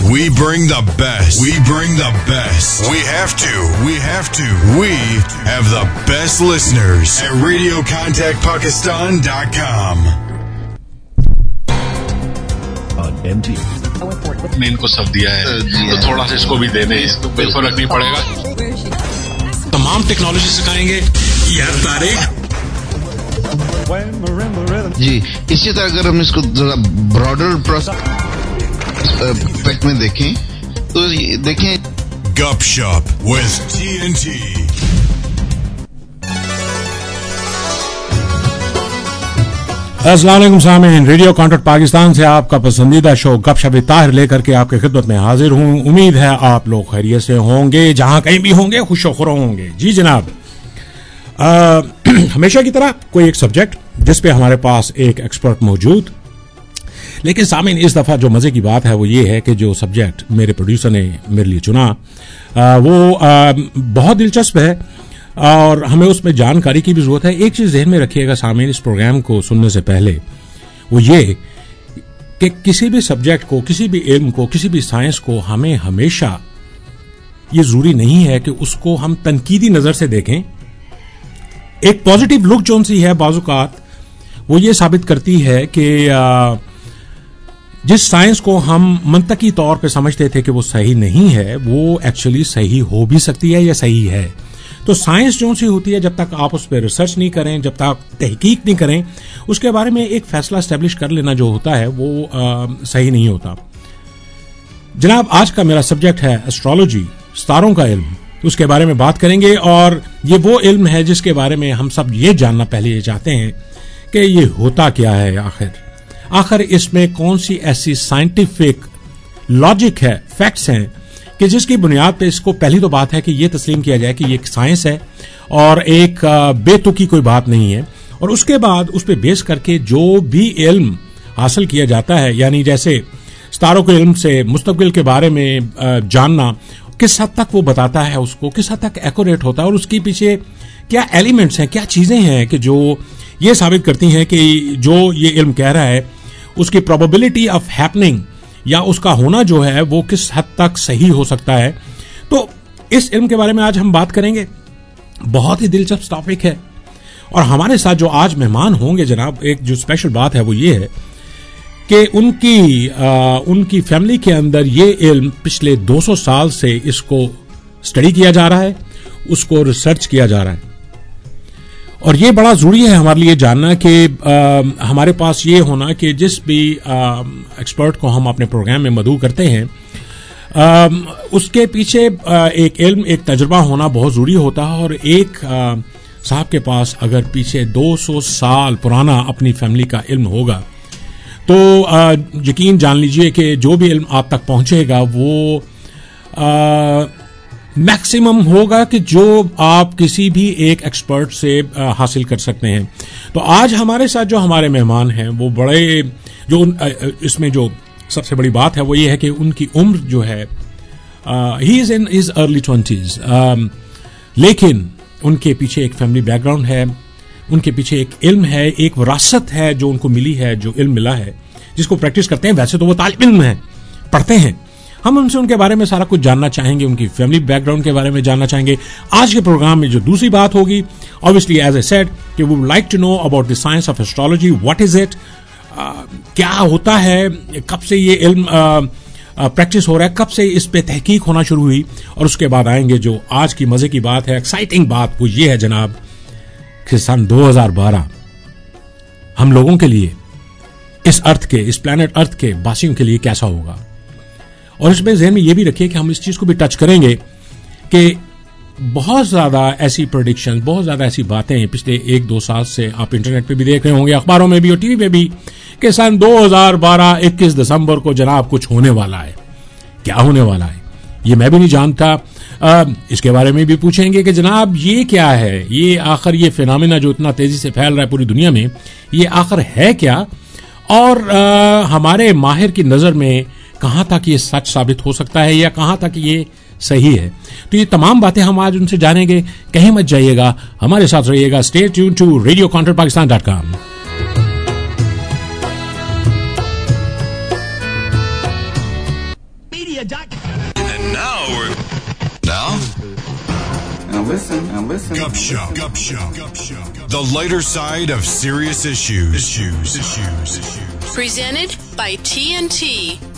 We bring the best. We bring the best. We have to. We have to. We have the best listeners at RadioContactPakistan.com. On MT. نے ان کو سب دیا ہے تو تھوڑا سا اس کو بھی دینے کوئی فرق نہیں پڑے گا. تمام ٹیکنالوجی سکھائیں گے یار طارق. جی اسی طرح اگر ہم اس کو ذرا براڈر پرسپیکٹ میں دیکھیں تو دیکھیں Gup Shop with TNT. السلام علیکم سامعین، ریڈیو کانٹیکٹ پاکستان سے آپ کا پسندیدہ شو گپ شپ طاہر لے کر کے آپ کی خدمت میں حاضر ہوں. امید ہے آپ لوگ خیریت سے ہوں گے، جہاں کہیں بھی ہوں گے خوش و خرم ہوں گے. جی جناب، ہمیشہ کی طرح کوئی ایک سبجیکٹ جس پہ ہمارے پاس ایک ایکسپرٹ موجود. لیکن سامعین اس دفعہ جو مزے کی بات ہے وہ یہ ہے کہ جو سبجیکٹ میرے پروڈیوسر نے میرے لیے چنا وہ بہت دلچسپ ہے اور ہمیں اس میں جانکاری کی بھی ضرورت ہے. ایک چیز ذہن میں رکھیے گا سامعین اس پروگرام کو سننے سے پہلے، وہ یہ کہ کسی بھی سبجیکٹ کو، کسی بھی علم کو، کسی بھی سائنس کو ہمیں ہمیشہ یہ ضروری نہیں ہے کہ اس کو ہم تنقیدی نظر سے دیکھیں. ایک پازیٹیو لک جون سی ہے بعض اوقات وہ یہ ثابت کرتی ہے کہ جس سائنس کو ہم منطقی طور پہ سمجھتے تھے کہ وہ صحیح نہیں ہے، وہ ایکچولی صحیح ہو بھی سکتی ہے یا صحیح ہے. تو سائنس جو سی ہوتی ہے جب تک آپ اس پہ ریسرچ نہیں کریں، جب تک تحقیق نہیں کریں، اس کے بارے میں ایک فیصلہ اسٹیبلش کر لینا جو ہوتا ہے وہ صحیح نہیں ہوتا. جناب آج کا میرا سبجیکٹ ہے ایسٹرالوجی، ستاروں کا علم. اس کے بارے میں بات کریں گے اور یہ وہ علم ہے جس کے بارے میں ہم سب یہ جاننا پہلے یہ چاہتے ہیں کہ یہ ہوتا کیا ہے. آخر اس میں کون سی ایسی سائنٹیفک لاجک ہے، فیکٹس ہیں کہ جس کی بنیاد پہ اس کو پہلی تو بات ہے کہ یہ تسلیم کیا جائے کہ یہ ایک سائنس ہے اور ایک بے تکی کوئی بات نہیں ہے. اور اس کے بعد اس پہ بیس کر کے جو بھی علم حاصل کیا جاتا ہے، یعنی جیسے ستاروں کے علم سے مستقبل کے بارے میں جاننا کس حد تک وہ بتاتا ہے، اس کو کس حد تک ایکوریٹ ہوتا ہے اور اس کے پیچھے کیا ایلیمنٹس ہیں، کیا چیزیں ہیں کہ جو یہ ثابت کرتی ہیں کہ جو یہ علم کہہ رہا ہے اس کی پروبیبلٹی آف ہیپننگ یا اس کا ہونا جو ہے وہ کس حد تک صحیح ہو سکتا ہے. تو اس علم کے بارے میں آج ہم بات کریں گے. بہت ہی دلچسپ ٹاپک ہے اور ہمارے ساتھ جو آج مہمان ہوں گے جناب، ایک جو اسپیشل بات ہے وہ یہ ہے کہ ان کی فیملی کے اندر یہ علم پچھلے 200 سال سے اس کو اسٹڈی کیا جا رہا ہے، اس کو ریسرچ کیا جا رہا ہے. اور یہ بڑا ضروری ہے ہمارے لیے جاننا کہ ہمارے پاس یہ ہونا کہ جس بھی ایکسپرٹ کو ہم اپنے پروگرام میں مدعو کرتے ہیں اس کے پیچھے ایک علم، ایک تجربہ ہونا بہت ضروری ہوتا ہے. اور ایک صاحب کے پاس اگر پیچھے 200 سال پرانا اپنی فیملی کا علم ہوگا تو یقین جان لیجئے کہ جو بھی علم آپ تک پہنچے گا وہ میکسیمم ہوگا کہ جو آپ کسی بھی ایک ایکسپرٹ سے حاصل کر سکتے ہیں. تو آج ہمارے ساتھ جو ہمارے مہمان ہیں وہ بڑے، جو اس میں جو سب سے بڑی بات ہے وہ یہ ہے کہ ان کی عمر جو ہے ہی از ان ہز ارلی 20s، لیکن ان کے پیچھے ایک فیملی بیک گراؤنڈ ہے، ان کے پیچھے ایک علم ہے، ایک وراثت ہے جو ان کو ملی ہے، جو علم ملا ہے جس کو پریکٹس کرتے ہیں. ویسے تو وہ طالب علم ہیں، پڑھتے ہیں. ہم ان سے ان کے بارے میں سارا کچھ جاننا چاہیں گے، ان کی فیملی بیک گراؤنڈ کے بارے میں جاننا چاہیں گے. آج کے پروگرام میں جو دوسری بات ہوگی obviously as I said کہ we would like to know about the science of astrology. What is it؟ کیا ہوتا ہے، کب سے یہ علم پریکٹس ہو رہا ہے، کب سے اس پہ تحقیق ہونا شروع ہوئی. اور اس کے بعد آئیں گے جو آج کی مزے کی بات ہے، ایکسائٹنگ بات، وہ یہ ہے جناب کہ سن 2012 ہم لوگوں کے لیے اس ارتھ کے، اس پلانٹ ارتھ کے باسیوں کے لیے کیسا ہوگا. اور اس میں ذہن میں یہ بھی رکھیے کہ ہم اس چیز کو بھی ٹچ کریں گے کہ بہت زیادہ ایسی پریڈکشن، بہت زیادہ ایسی باتیں پچھلے 1-2 سال سے آپ انٹرنیٹ پہ بھی دیکھ رہے ہوں گے، اخباروں میں بھی اور ٹی وی پہ بھی، کہ سن 2012 21 دسمبر کو جناب کچھ ہونے والا ہے. کیا ہونے والا ہے یہ میں بھی نہیں جانتا. اس کے بارے میں بھی پوچھیں گے کہ جناب یہ کیا ہے، یہ آخر یہ فینامنا جو اتنا تیزی سے پھیل رہا ہے پوری دنیا میں، یہ آخر ہے کیا، اور ہمارے ماہر کی نظر میں کہاں تک یہ سچ ثابت ہو سکتا ہے یا کہاں تک یہ صحیح ہے. تو یہ تمام باتیں ہم آج ان سے جانیں گے. کہیں مت جائیے گا، ہمارے ساتھ رہیے گا. Stay tune to RadioContactPakistan.com. media, Doc. And now we're... Now listen. Gup Show. The lighter side of serious issues. Presented by TNT.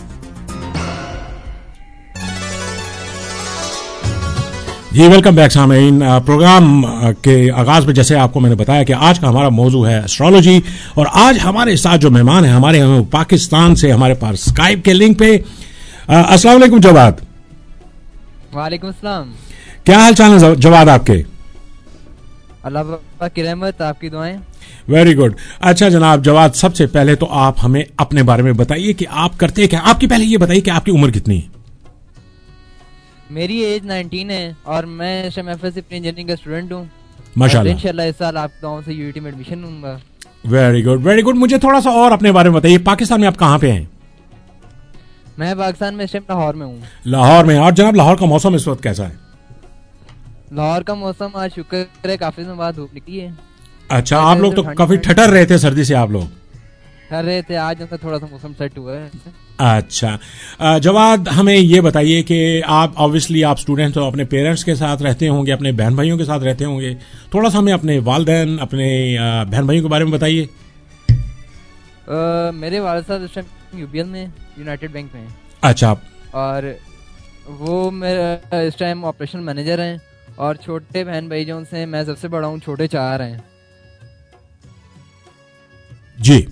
जी वेलकम बैक सामीन। प्रोग्राम के आगाज में जैसे आपको मैंने बताया कि आज का हमारा मौजू है एस्ट्रोलॉजी, और आज हमारे साथ जो मेहमान हैं हमारे पाकिस्तान से हमारे पास स्काइप के लिंक पे। अस्सलाम वालेकुम जवाद। वालेकुम अस्सलाम। क्या हाल चाल है जवाद आपके? अल्लाह की रहमत, आपकी दुआएं। Very good. अच्छा जनाब जवाद, सबसे पहले तो आप हमें अपने बारे में बताइए कि आप करते क्या। आपकी पहले ये बताइए कि आपकी उम्र कितनी है? मेरी एज 19 है और मैं एफएससी इंजीनियरिंग का स्टूडेंट हूँ। माशाल्लाह। इंशाल्लाह इस साल आप गाँव से यूटी में एडमिशन लूंगा। Very good. मुझे थोड़ा सा और अपने बारे में बताइए। पाकिस्तान में आप कहाँ पे हैं? मैं पाकिस्तान में इस टाइम लाहौर में हूँ। लाहौर में। और जनाब लाहौर का मौसम इस वक्त कैसा है? लाहौर का मौसम आज शुक्र है काफी दिन बाद धूप निकली है। अच्छा, आप लोग तो काफी ठटर रहे थे सर्दी से, आप लोग ठहर रहे थे, आज थोड़ा सा मौसम सेट हुआ है। अच्छा जवाद, हमें ये बताइए कि आप ऑब्वियसली आप स्टूडेंट हो, अपने पेरेंट्स के साथ रहते होंगे, अपने बहन भाइयों के साथ रहते होंगे। थोड़ा सा हमें अपने वालिदैन, अपने बहन भाइयों के बारे में बताइए। मेरे वालिद साहब इस टाइम यूबीएल में यूनाइटेड बैंक में हैं। अच्छा। और वो मेरा इस टाइम ऑपरेशन मैनेजर हैं, और छोटे बहन भाई जो से मैं सबसे बड़ा हूँ, छोटे 4 हैं जी।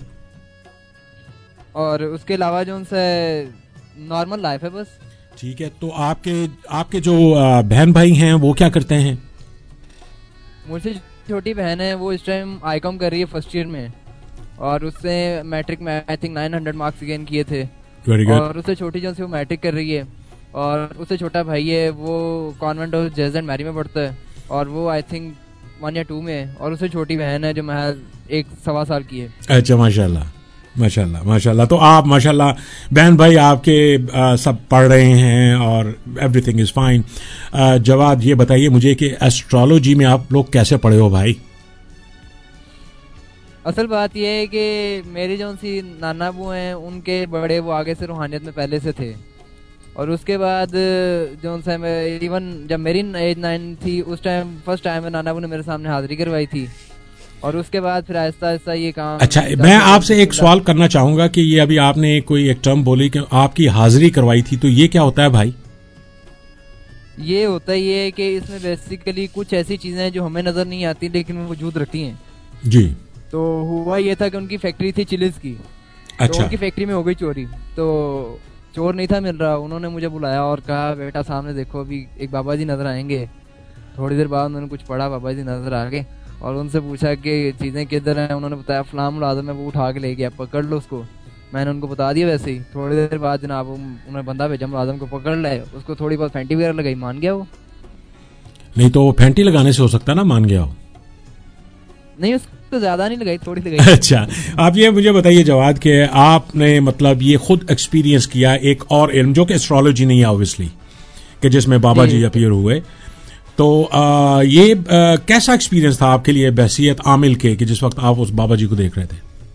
और उसके अलावा जो उनसे नॉर्मल लाइफ है बस। ठीक है, तो आपके जो बहन भाई हैं वो क्या करते हैं? मुझसे छोटी बहन है, वो इस टाइम आईकॉम कर रही है फर्स्ट ईयर में, और उससे मैट्रिक में आई थिंक 900 मार्क्स गेन किए थे। Very good. और उससे छोटी जो सी वो मैट्रिक कर रही है, और उससे छोटा भाई है वो convent of Jesus and Mary में पढ़ता है, और वो आई थिंक 1 या 2 में है। और उससे छोटी बहन है जो महज 1-1.25 साल की है। अच्छा, माशाल्लाह। तो आप माशाल्लाह बहन भाई आपके सब पढ़ रहे हैं और एवरीथिंग इज फाइन। जवाद, ये बताइए मुझे कि एस्ट्रोलॉजी में आप लोग कैसे पढ़े हो भाई? असल बात यह है कि मेरी जो सी नाना अबू हैं, उनके बड़े वो आगे से रूहानियत में पहले से थे, और उसके बाद जो सा इवन जब मेरी एज 9 थी उस टाइम फर्स्ट टाइम नाना अबू ने मेरे सामने हाजिरी करवाई थी, और उसके बाद फिर आहिस्ता आहिस्ता ये काम। अच्छा, मैं आपसे एक सवाल करना चाहूंगा कि ये अभी आपने कोई एक टर्म बोली कि आपकी हाजिरी करवाई थी, तो ये क्या होता है भाई? ये होता ये है कि इसमें बेसिकली कुछ ऐसी चीजें हैं जो हमें नजर नहीं आती लेकिन वो वजूद रखती हैं जी। तो हुआ ये था कि उनकी फैक्ट्री थी चिलीज की। अच्छा। तो उनकी फैक्ट्री में हो गई चोरी, तो चोर नहीं था मिल रहा, उन्होंने मुझे बुलाया और कहा बेटा सामने देखो अभी एक बाबा जी नजर आएंगे। थोड़ी देर बाद उन्होंने कुछ पढ़ा, बाबा जी नजर आ गए, और उनसे पूछा कि चीज़ें किधर हैं। उन्होंने बताया फलां मुलाजिम है, वो उठा के ले गया, पकड़ लो उसको। मैंने उनको बता दिया वैसे ही। थोड़ी देर बाद जनाब उन्होंने बंदा भेजा, मुलाजिम को पकड़ लाए, उसको थोड़ी बहुत फैंटी वगैरह लगाई, मान गया वो। नहीं तो फैंटी लगाने से हो सकता ना मान गया हो? नहीं, उसको ज्यादा नहीं लगाई, थोड़ी लगाई। अच्छा, आप ये मुझे बताइए जवाद कि आपने मतलब ये खुद एक्सपीरियंस किया एक और इल्म जो कि एस्ट्रोलॉजी नहीं है ऑब्वियसली, कि जिसमें बाबा जी अपीयर हुए, तो ये कैसा एक्सपीरियंस था आपके लिए बहसियत आमिल के कि जिस वक्त आप उस बाबा जी को देख रहे थे?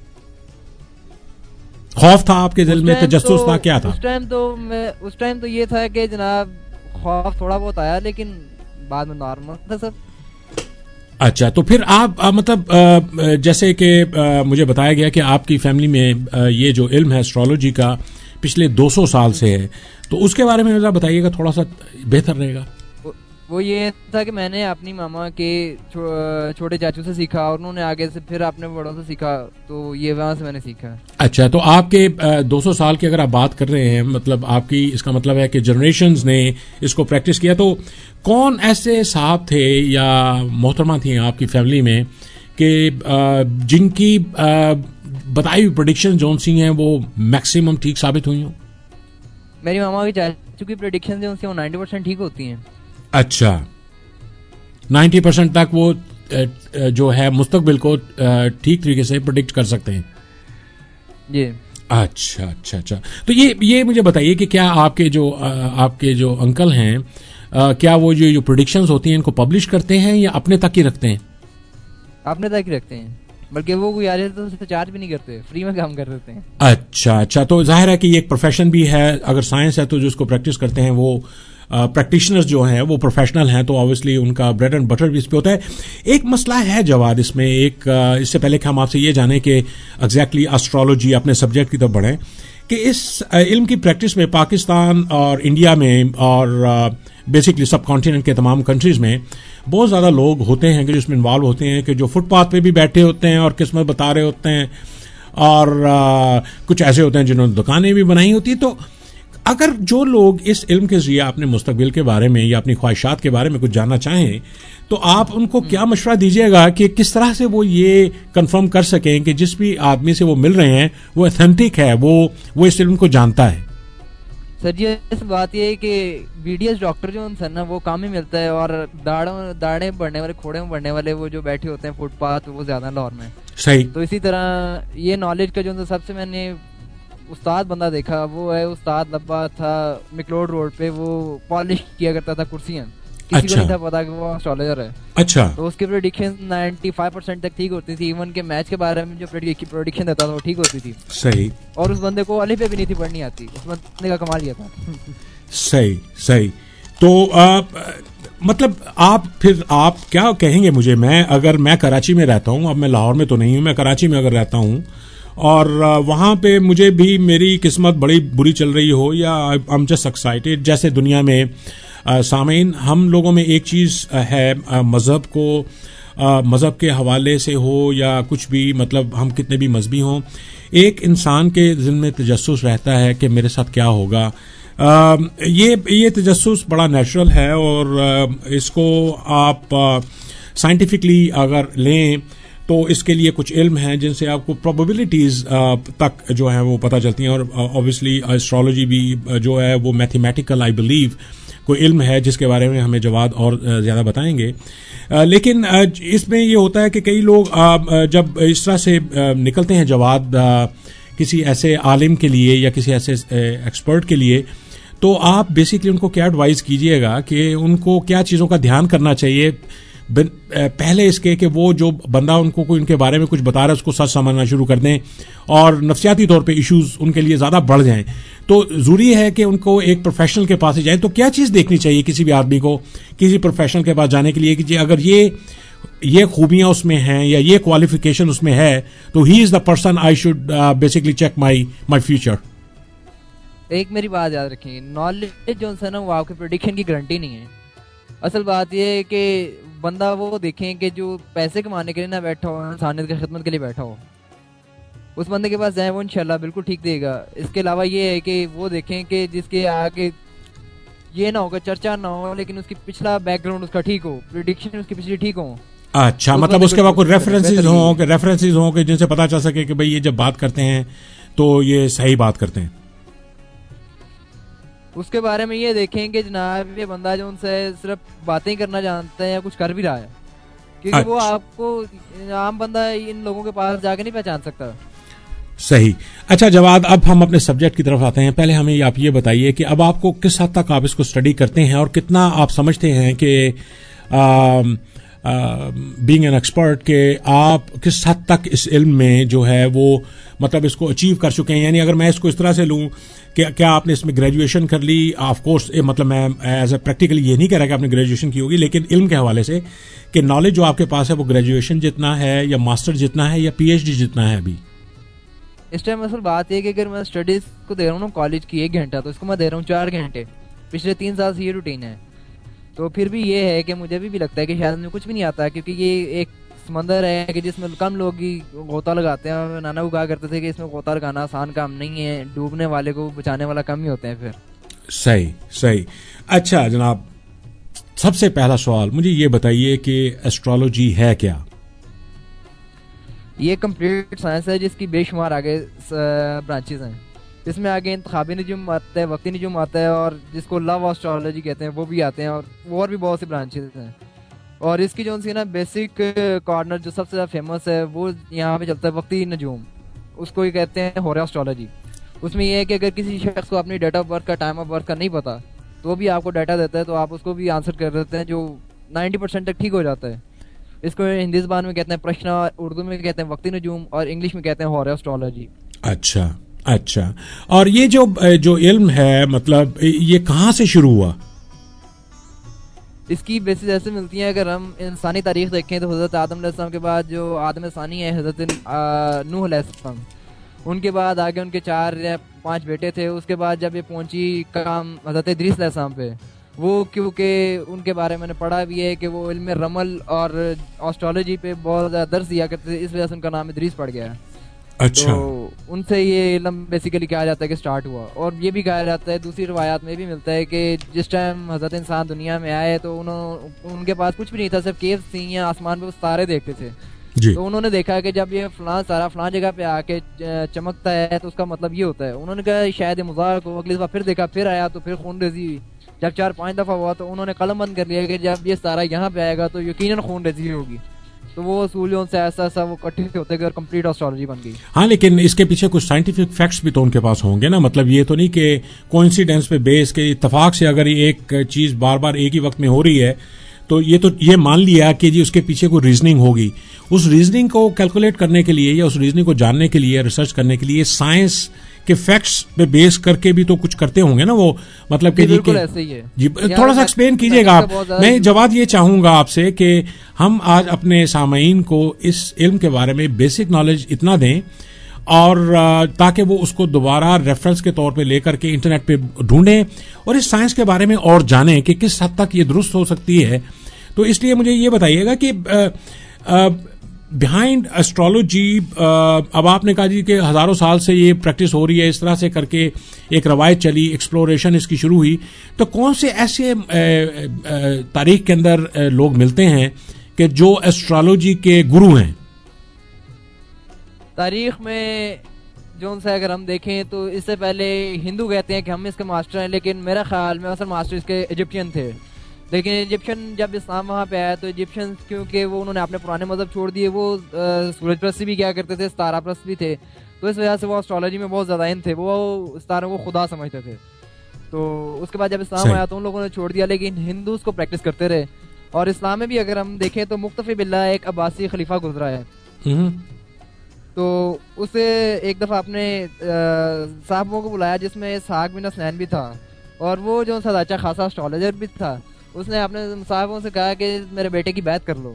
खौफ था आपके दिल में, तजस्सुस था, क्या था? उस टाइम तो ये था कि जनाब खौफ थोड़ा बहुत आया, लेकिन बाद में नॉर्मल था सब। अच्छा, तो फिर आप मतलब जैसे कि मुझे बताया गया कि आपकी फैमिली में ये जो इल्म है एस्ट्रोलॉजी का पिछले 200 साल से है, तो उसके बारे में जरा बताइएगा, थोड़ा सा बेहतर रहेगा। वो ये था कि मैंने अपनी मामा के छोटे चाचू से सीखा, और उन्होंने आगे से फिर अपने बड़ों से सीखा, तो ये वहां से मैंने सीखा। अच्छा, तो आपके 200 साल की अगर आप बात कर रहे हैं, मतलब आपकी इसका मतलब है कि जनरेशंस ने इसको प्रैक्टिस किया, तो कौन ऐसे साहब थे या मोहतरमा थी आपकी फैमिली में कि जिनकी बताई हुई प्रेडिक्शन जो सी हैं वो मैक्सिमम ठीक साबित हुई हों? मेरी मामा की चाचू की प्रेडिक्शन जो सी वो 90% ठीक होती हैं। अच्छा, 90% तक वो जो है मुस्तकबिल को ठीक तरीके से प्रेडिक्ट कर सकते हैं जी। अच्छा। तो ये मुझे बताइए कि क्या आपके जो अंकल हैं, क्या वो जो प्रेडिक्शंस होती हैं इनको पब्लिश करते हैं या अपने तक ही रखते हैं? अपने तक ही रखते हैं। بلکہ وہ کوئی آ رہے تو اسے چارج بھی نہیں کرتے, فری میں کام کر دیتے ہیں. اچھا, تو ظاہر ہے کہ یہ ایک پروفیشن بھی ہے. اگر سائنس ہے تو جو اس کو پریکٹس کرتے ہیں وہ پریکٹیشنرز جو ہیں وہ پروفیشنل ہیں, تو آبویسلی ان کا بریڈ اینڈ بٹر بھی اس پہ ہوتا ہے. ایک مسئلہ ہے جواد اس میں, ایک اس سے پہلے کہ ہم آپ سے یہ جانیں کہ ایگزیکٹلی اسٹرالوجی اپنے سبجیکٹ کی طرف بڑھیں, کہ اس علم کی پریکٹس میں پاکستان اور انڈیا میں اور بیسکلی سب کانٹیننٹ کے تمام کنٹریز میں بہت زیادہ لوگ ہوتے ہیں کہ جو اس میں انوالو ہوتے ہیں, کہ جو فٹ پاتھ پہ بھی بیٹھے ہوتے ہیں اور قسمت بتا رہے ہوتے ہیں, اور کچھ ایسے ہوتے ہیں جنہوں نے دکانیں بھی بنائی ہوتی ہیں. تو اگر جو لوگ اس علم کے ذریعے اپنے مستقبل کے بارے میں یا اپنی خواہشات کے بارے میں کچھ جاننا چاہیں, تو آپ ان کو کیا مشورہ دیجیے گا کہ کس طرح سے وہ یہ کنفرم کر سکیں کہ جس بھی آدمی سے وہ مل رہے ہیں وہ ایتھینٹک ہے, وہ اس علم کو جانتا ہے؟ سر جی اس بات یہ ہے کہ بی ڈی ایس ڈاکٹر جو ان نا وہ کام ہی ملتا ہے, اور داڑھیں بڑھنے والے, کھوڑے میں بڑھنے والے وہ جو بیٹھے ہوتے ہیں فٹ پاتھ, وہ زیادہ لاہور میں. صحیح. تو اسی طرح یہ نالج کا جو سب سے میں نے استاد بندہ دیکھا وہ ہے استاد لبا تھا مکلوڈ روڈ پہ, وہ پالش کیا کرتا تھا کرسیاں, کسی کو نہیں تھا پتا کہ وہ اسٹرالوجر ہے. اچھا. تو اس کی پریڈکشن 95% تک ٹھیک ہوتی تھی, ایون کہ میچ کے بارے میں جو پریڈکشن دیتا تھا وہ ٹھیک ہوتی تھی. صحیح. اور اس بندے کو الف پہ بھی نہیں تھی پڑھنی آتی, اس بندے کا کمال یہ تھا. صحیح. تو مطلب آپ کیا کہیں گے مجھے, اگر میں کراچی میں رہتا ہوں, اب میں لاہور میں تو نہیں ہوں, میں کراچی میں اگر رہتا ہوں اور وہاں پہ مجھے بھی میری قسمت بڑی بری چل رہی ہو, یا I'm just excited, جیسے دنیا میں سامعین ہم لوگوں میں ایک چیز ہے, مذہب کے حوالے سے ہو یا کچھ بھی, مطلب ہم کتنے بھی مذہبی ہوں, ایک انسان کے ذہن میں تجسس رہتا ہے کہ میرے ساتھ کیا ہوگا. یہ تجسس بڑا نیچرل ہے, اور اس کو آپ سائنٹیفکلی اگر لیں تو اس کے لیے کچھ علم ہیں جن سے آپ کو پروبیبلٹیز تک جو ہیں وہ پتہ چلتی ہیں. اور اوبویسلی اسٹرالوجی بھی جو ہے وہ میتھمیٹیکل آئی بلیو کوئی علم ہے جس کے بارے میں ہمیں جواد اور زیادہ بتائیں گے. لیکن اس میں یہ ہوتا ہے کہ کئی لوگ جب اس طرح سے نکلتے ہیں جواد کسی ایسے عالم کے لیے یا کسی ایسے ایکسپرٹ کے لیے, تو آپ بیسکلی ان کو کیا ایڈوائز کیجیے گا کہ ان کو کیا چیزوں کا دھیان کرنا چاہیے پہلے اس کے کہ وہ جو بندہ ان کو کوئی ان کے بارے میں کچھ بتا رہا ہے اس کو سچ سمجھنا شروع کر دیں, اور نفسیاتی طور پہ ایشوز ان کے لیے زیادہ بڑھ جائیں, تو ضروری ہے کہ ان کو ایک پروفیشنل کے پاس ہی جائیں. تو کیا چیز دیکھنی چاہیے کسی بھی آدمی کو کسی پروفیشنل کے پاس جانے کے لیے, کہ اگر یہ خوبیاں اس میں ہیں یا یہ کوالیفیکیشن اس میں ہے, تو ہی is the person I should basically check my future. ایک میری بات یاد رکھیں, نالج جو ہے نا وہ آپ کے پریڈکشن کی گارنٹی نہیں ہے. اصل بات یہ ہے کہ بندہ وہ دیکھیں کہ جو پیسے کمانے کے لیے نہ بیٹھا ہو, انسانیت کی خدمت کے لیے بیٹھا ہو, اس بندے کے پاس جائیں, وہ انشاءاللہ بالکل ٹھیک دے گا. اس کے علاوہ یہ ہے کہ وہ دیکھیں کہ جس کے آگے یہ نہ ہوگا چرچا نہ ہو, لیکن اس کی پچھلا بیک گراؤنڈ اس کا ٹھیک ہو, پریڈکشن اس کی پچھلی ٹھیک ہو. اچھا, مطلب اس کے بعد کوئی ریفرنسز ہوں کہ جن سے پتا چل سکے کہ بھئی یہ جب بات کرتے ہیں تو یہ صحیح بات کرتے ہیں. اس کے بارے میں یہ دیکھیں کہ جناب یہ بندہ جو ان سے صرف باتیں کرنا جانتا ہے یا کچھ کر بھی رہا ہے, کیونکہ وہ آپ کو عام بندہ ان لوگوں کے پاس جا کے نہیں پہچان سکتا. صحیح. اچھا جواد, اب ہم اپنے سبجیکٹ کی طرف آتے ہیں. پہلے ہمیں آپ یہ بتائیے کہ اب آپ کو کس حد تک آپ اس کو اسٹڈی کرتے ہیں اور کتنا آپ سمجھتے ہیں کہ بینگ این ایکسپرٹ کہ آپ کس حد تک اس علم میں جو ہے وہ مطلب اس کو اچیو کر چکے ہیں. یعنی اگر میں اس کو اس طرح سے لوں کہ کیا آپ نے اس میں گریجویشن کر لی, آف کورس مطلب میں ایز اے پریکٹیکلی یہ نہیں کہہ رہا کہ آپ نے گریجویشن کی ہوگی, لیکن علم کے حوالے سے کہ نالج جو آپ کے پاس ہے وہ گریجویشن جتنا ہے یا ماسٹر جتنا ہے یا پی ایچ ڈی جتنا ہے ابھی اس ٹائم. اصل بات یہ کہ اگر میں اسٹڈیز کو دے رہا ہوں نا کالج کی 1 گھنٹہ, تو اس کو میں دے رہا ہوں 4 گھنٹے. پچھلے 3 سال سے یہ روٹین ہے. تو پھر بھی یہ ہے کہ مجھے بھی لگتا ہے کہ شاید مجھے کچھ بھی نہیں آتا, کیونکہ یہ ایک سمندر ہے کہ جس میں کم لوگ ہی غوطہ لگاتے ہیں. اور نانا کو کہا کرتے تھے کہ اس میں غوطہ لگانا آسان کام نہیں ہے, ڈوبنے والے کو بچانے والا کم ہی ہوتے ہیں پھر. صحیح. اچھا جناب, سب سے پہلا سوال مجھے یہ بتائیے کہ ایسٹرالوجی ہے کیا؟ یہ کمپلیٹ سائنس ہے جس کی بے شمار آگے برانچز ہیں. اس میں آگے انتخابی نجوم آتا ہے, وقتی نجوم آتا ہے, اور جس کو لو اسٹرالوجی کہتے ہیں وہ بھی آتے ہیں, اور بھی بہت سی برانچز ہیں. اور اس کی جو سی نا بیسک کارنر جو سب سے زیادہ فیمس ہے وہ یہاں پہ چلتا ہے وقتی نجوم, اس کو یہ کہتے ہیں ہورا اسٹرالوجی. اس میں یہ ہے کہ اگر کسی شخص کو اپنی ڈیٹ آف برتھ کا ٹائم آف برتھ کا نہیں پتا تو بھی آپ کو ڈیٹا دیتا ہے, تو آپ اس کو بھی آنسر کر دیتے ہیں جو 90% تک ٹھیک ہو جاتا ہے. اس کو ہندی زبان میں کہتے ہیں پرشنا, اردو میں کہتے ہیں وقتی نجوم, اور انگلش میں کہتے ہیں ہوراسٹرالوجی. اچھا اچھا. اور یہ جو علم ہے مطلب یہ کہاں سے شروع ہوا؟ اس کی بیسس ایسے ملتی ہیں, اگر ہم انسانی تاریخ دیکھیں تو حضرت آدم علیہ السلام کے بعد جو آدم ثانی ہے حضرت نوح علیہ السلام, ان کے بعد آگے ان کے 4 یا 5 بیٹے تھے. اس کے بعد جب یہ پہنچی کام حضرت ادریس علیہ السلام پہ, وہ کیونکہ ان کے بارے میں نے پڑھا بھی ہے کہ وہ علم رمل اور آسٹرالوجی پہ بہت زیادہ درس دیا کرتے تھے, اس وجہ سے ان کا نام ادریس پڑ گیا. اچھا. تو ان سے یہ علم بیسیکلی کہا جاتا ہے کہ سٹارٹ ہوا. اور یہ بھی کہا جاتا ہے, دوسری روایات میں بھی ملتا ہے کہ جس ٹائم حضرت انسان دنیا میں آئے تو ان کے پاس کچھ بھی نہیں تھا, صرف کیوز تھیں یا آسمان پہ ستارے دیکھتے تھے. تو انہوں نے دیکھا کہ جب یہ فلاں سارا فلاں جگہ پہ آ کے چمکتا ہے تو اس کا مطلب یہ ہوتا ہے. انہوں نے کہا شاید یہ مذاق ہو. اگلی دفعہ پھر دیکھا, پھر آیا تو پھر خون ریزی ہوئی. جب 4-5 دفعہ ہوا تو انہوں نے قلم بند کر لیا کہ جب یہ ستارہ یہاں پہ آئے گا تو یقیناً خون ریزی ہوگی. تو وہ اصولوں سے ایسا وہ اکٹھے ہوتے گئے اور کمپلیٹ آسٹرالوجی بن گئی. ہاں, لیکن اس کے پیچھے کچھ سائنٹیفک فیکٹس بھی تو ان کے پاس ہوں گے نا. مطلب یہ تو نہیں کہ کوئنسیڈنس پہ بیس کے اتفاق سے اگر ایک چیز بار بار ایک ہی وقت میں ہو رہی ہے تو یہ مان لیا کہ جی اس کے پیچھے کوئی ریزننگ ہوگی. اس ریزننگ کو کیلکولیٹ کرنے کے لیے یا اس ریزننگ کو جاننے کے لیے, ریسرچ کرنے کے لیے سائنس کے فیکٹس پہ بیس کر کے بھی تو کچھ کرتے ہوں گے نا وہ. مطلب کہ بالکل ایسے ہی ہے. جی تھوڑا سا ایکسپلین کیجیے گا آپ. میں جواب یہ چاہوں گا آپ سے کہ ہم آج اپنے سامعین کو اس علم کے بارے میں بیسک نالج اتنا دیں اور تاکہ وہ اس کو دوبارہ ریفرنس کے طور پہ لے کر کے انٹرنیٹ پہ ڈھونڈیں اور اس سائنس کے بارے میں اور جانیں کہ کس حد تک یہ درست ہو سکتی ہے. تو اس لیے مجھے یہ بتائیے گا کہ بیہائنڈ ایسٹرالوجی, اب آپ نے کہا جی کہ ہزاروں سال سے یہ پریکٹس ہو رہی ہے, اس طرح سے کر کے ایک روایت چلی, ایکسپلوریشن اس کی شروع ہوئی. تو کون سے ایسے تاریخ کے اندر لوگ ملتے ہیں کہ جو ایسٹرالوجی کے گرو ہیں؟ تاریخ میں جو ان سے اگر ہم دیکھیں تو اس سے پہلے ہندو کہتے ہیں کہ ہم اس کے ماسٹر ہیں, لیکن میرا خیال میں اصل ماسٹر اس کے ایجپشین تھے. لیکن ایجپشن جب اسلام وہاں پہ آیا تو ایجپشن کیونکہ وہ انہوں نے اپنے پرانے مذہب چھوڑ دیے, وہ سورج پرستی بھی کیا کرتے تھے, ستارہ پرست بھی تھے, تو اس وجہ سے وہ اسٹرالوجی میں بہت زیادہ ان تھے, وہ ستاروں کو خدا سمجھتے تھے. تو اس کے بعد جب اسلام آیا تو ان لوگوں نے چھوڑ دیا, لیکن ہندو اس کو پریکٹس کرتے رہے. اور اسلام میں بھی اگر ہم دیکھیں تو مقتفی باللہ ایک عباسی خلیفہ گزرا ہے. تو اسے ایک دفعہ اپنے صاحبوں کو بلایا جس میں اسحاق بن حسنین بھی تھا, اور وہ جو اچھا خاصا اسٹرالوجر بھی تھا. اس نے اپنے صاحبوں سے کہا کہ میرے بیٹے کی بیعت کر لو.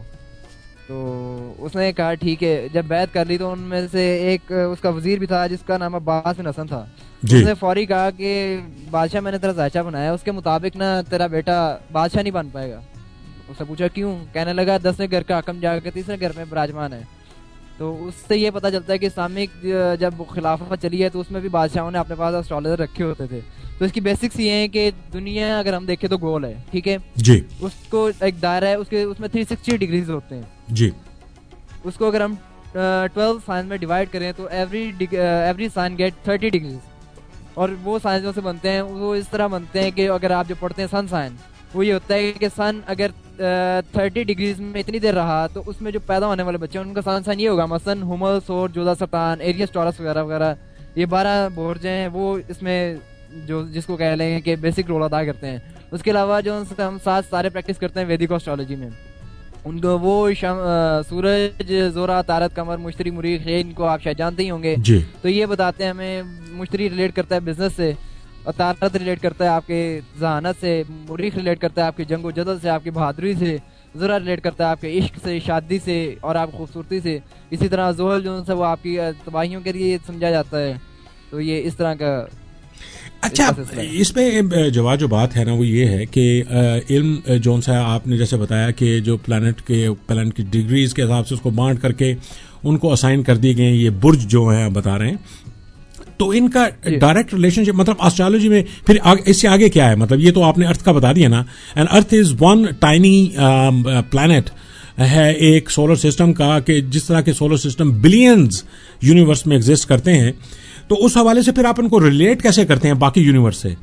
تو اس نے کہا ٹھیک ہے. جب بیعت کر لی تو ان میں سے ایک اس کا وزیر بھی تھا جس کا نام عباس بن حسن تھا. اس نے فوری کہا کہ بادشاہ میں نے تیرا ذائچہ بنایا, اس کے مطابق نا تیرا بیٹا بادشاہ نہیں بن پائے گا. اس نے پوچھا کیوں؟ کہنے لگا 10ویں گھر کا حکم جا کے 3رے گھر میں براجمان ہے. تو اس سے یہ پتہ چلتا ہے کہ اسلامک جب خلافت چلی ہے تو اس میں بھی بادشاہوں نے اپنے پاس اسٹرالوجر رکھے ہوتے تھے. تو اس کی بیسکس یہ ہیں کہ دنیا اگر ہم دیکھیں تو گول ہے, ٹھیک ہے جی, اس کو ایک دائرہ ہے, اس میں 360 ڈگریز ہوتے ہیں جی. اس کو اگر ہم 12 سائن میں ڈیوائڈ کریں تو ایوری سائن گیٹ 30 ڈگریز. اور وہ سائن جو سے بنتے ہیں وہ اس طرح بنتے ہیں کہ اگر آپ جو پڑھتے ہیں سن سائن, وہ یہ ہوتا ہے کہ سن اگر 30 ڈگریز میں اتنی دیر رہا تو اس میں جو پیدا ہونے والے بچے ہیں ان کا سن سائن یہ ہوگا, مثلا ہومر, سور, جوزا, سرطان, ایریس, ٹورس وغیرہ وغیرہ. یہ 12 بورج ہیں, وہ اس میں جس کو کہہ لیں کہ بیسک رول ادا کرتے ہیں. اس کے علاوہ جو ہم 7 ستارے پریکٹس کرتے ہیں ویدک اسٹرالوجی میں, ان کو وہ سورج, زورا, تارت, قمر, مشتری, مریخ, ان کو آپ شاید جانتے ہی ہوں گے. تو یہ بتاتے ہیں ہمیں مشتری ریلیٹ کرتا ہے بزنس سے, اور تارت ریلیٹ کرتا ہے آپ کے ذہانت سے, مریخ ریلیٹ کرتا ہے آپ کی جنگ و جدل سے, آپ کی بہادری سے, زورا ریلیٹ کرتا ہے آپ کے عشق سے, شادی سے اور آپ کی خوبصورتی سے. اسی طرح زحل جو ہے وہ آپ کی تباہیوں کے لیے سمجھا جاتا ہے. تو یہ اس طرح کا. اچھا, اس میں جو بات ہے نا وہ یہ ہے کہ علم جون سا آپ نے جیسے بتایا کہ جو پلانٹ کی ڈگریز کے حساب سے اس کو بانٹ کر کے ان کو اسائن کر دی گئے, یہ برج جو ہیں آپ بتا رہے ہیں, تو ان کا ڈائریکٹ ریلیشن شپ مطلب آسٹرالوجی میں پھر اس سے آگے کیا ہے؟ مطلب یہ تو آپ نے ارتھ کا بتا دیا نا, and earth is one tiny planet ہے ایک سولر سسٹم کا, کہ جس طرح کے سولر سسٹم بلینز یونیورس میں ایگزسٹ کرتے ہیں, تو اس حوالے سے پھر آپ ان کو ریلیٹ کیسے کرتے ہیں باقی یونیورس سے؟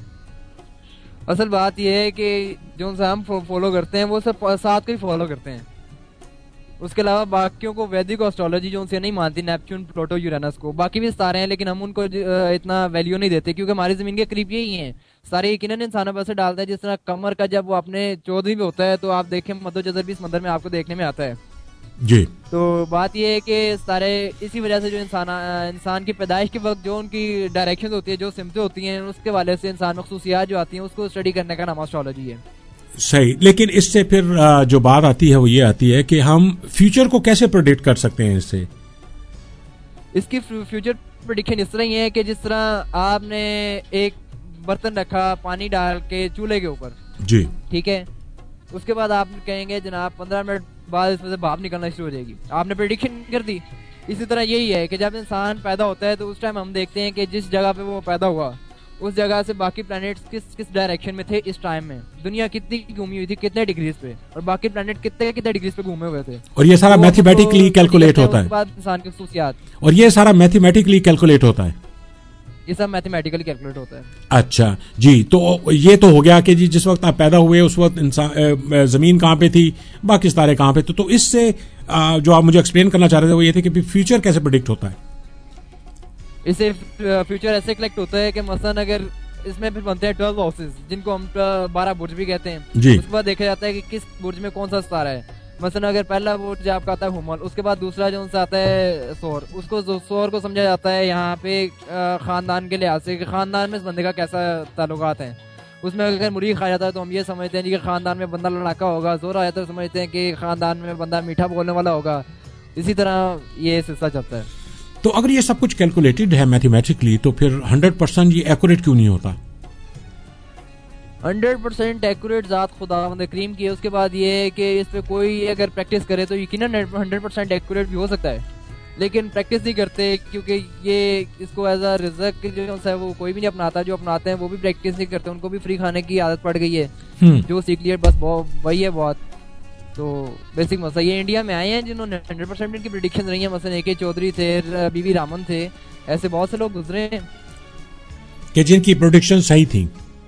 اصل بات یہ ہے کہ جو ہم فالو کرتے ہیں وہ سب 7 کو ہی فالو کرتے ہیں. اس کے علاوہ باقیوں کو ویدک اسٹرالوجی جو ان سے نہیں مانتی، نیپچون، پلوٹو، یورینس کو، باقی بھی ستارے ہیں لیکن ہم ان کو اتنا ویلیو نہیں دیتے کیونکہ ہماری زمین کے قریب یہی ہیں سارے. یقیناً انسانوں پر اثر ڈالتا ہے. جس طرح قمر کا جب وہ اپنے 14ویں پہ ہوتا ہے تو آپ دیکھیں مد و جزر بھی سمندر میں آپ کو دیکھنے میں آتا ہے جی. تو بات یہ ہے کہ سارے اسی وجہ سے جو انسان کی پیدائش کے وقت جو ان کی ڈائریکشن ہوتی ہے، جو سمتیں ہوتی ہیں، اس کے والے سے انسان میں خصوصیات جو آتی ہیں اس کو اسٹڈی کرنے کا نام اسٹرالوجی ہے. صحیح. لیکن اس سے پھر جو بات آتی ہے وہ یہ آتی ہے کہ ہم فیوچر کو کیسے پریڈکٹ کر سکتے ہیں؟ اس کی فیوچر پریڈکشن اس طرح ہی ہے کہ جس طرح آپ نے ایک برتن رکھا پانی ڈال کے چولہے کے اوپر، جی ٹھیک ہے، اس کے بعد آپ کہیں گے جناب 15 منٹ بعد اس میں سے بھاپ نکلنا شروع ہو جائے گی، آپ نے پریڈکشن کر دی. اسی طرح یہی ہے کہ جب انسان پیدا ہوتا ہے تو اس ٹائم ہم دیکھتے ہیں کہ جس جگہ پہ وہ پیدا ہوا اس جگہ سے باقی پلانٹس کس ڈائریکشن میں تھے، اس ٹائم میں دنیا کتنی گھومی ہوئی تھی، کتنے ڈگریز پہ، اور باقی پلانٹ کتنے ڈگریز پہ گھومے ہوئے تھے. اور یہ سارا میتھمیٹیکلی کیلکولیٹ ہوتا ہے. اس کے بعد انسان کی خصوصیات، اور یہ سارا میتھمیٹیکلی کیلکولیٹ ہوتا ہے. یہ سب میتھمیٹیکلی کیلکولیٹ ہوتا ہے. اچھا جی. تو یہ تو ہو گیا کہ جی جس وقت آپ پیدا ہوئے اس وقت انسان زمین کہاں پہ تھی، باقی ستارے کہاں پہ تھے. تو اس سے جو آپ مجھے ایکسپلین کرنا چاہ رہے تھے وہ یہ تھے کہ فیوچر کیسے پریڈکٹ ہوتا ہے. اس سے فیوچر ایسے کلیکٹ ہوتا ہے کہ مثلا اگر اس میں پھر بنتے ہیں 12 ہاؤسز جن کو ہم 12 برج بھی کہتے ہیں. اس کے بعد دیکھا جاتا ہے کہ کس برج میں کون سا ستارہ ہے. مثلا اگر پہلا برج آپ کا آتا ہے ہومل، اس کے بعد دوسرا جو ان سے آتا ہے سور. اس کو سور کو سمجھا جاتا ہے یہاں پہ خاندان کے لحاظ سے کہ خاندان میں اس بندے کا کیسا تعلقات ہیں. اس میں اگر مریخ آ جاتا ہے تو ہم یہ سمجھتے ہیں کہ خاندان میں بندہ لڑاکا ہوگا. زور آ جاتا ہے تو سمجھتے ہیں کہ خاندان میں بندہ میٹھا بولنے والا ہوگا. اسی طرح یہ سلسلہ چلتا ہے. تو اگر یہ سب کچھ کیلکولیٹڈ ہے میتھمیٹکلی تو پھر 100% یہ ایکوریٹ کیوں نہیں ہوتا؟ 100% ایکوریٹ ذات خداوند کریم کی ہے. اس کے بعد یہ ہے کہ اس پہ کوئی اگر پریکٹس کرے تو یقیناً 100% ایکوریٹ بھی ہو سکتا ہے، لیکن پریکٹس نہیں کرتے کیونکہ یہ اس کو ایز اے رزق جو ہے وہ کوئی بھی نہیں اپناتا. جو اپناتے ہیں وہ بھی پریکٹس نہیں کرتے، ان کو بھی فری کھانے کی عادت پڑ گئی ہے. جو سیکھ لیے بس وہی ہے بہت. تو بیسک مسئلہ یہ انڈیا میں آئے ہیں جنہوں نے 100% کی پریڈکشن رہی ہیں. مثلا اے کے چودھری تھے، بی وی رامن تھے، ایسے بہت سے لوگ گزرے ہیں کہ جن کی پریڈکشن صحیح تھی،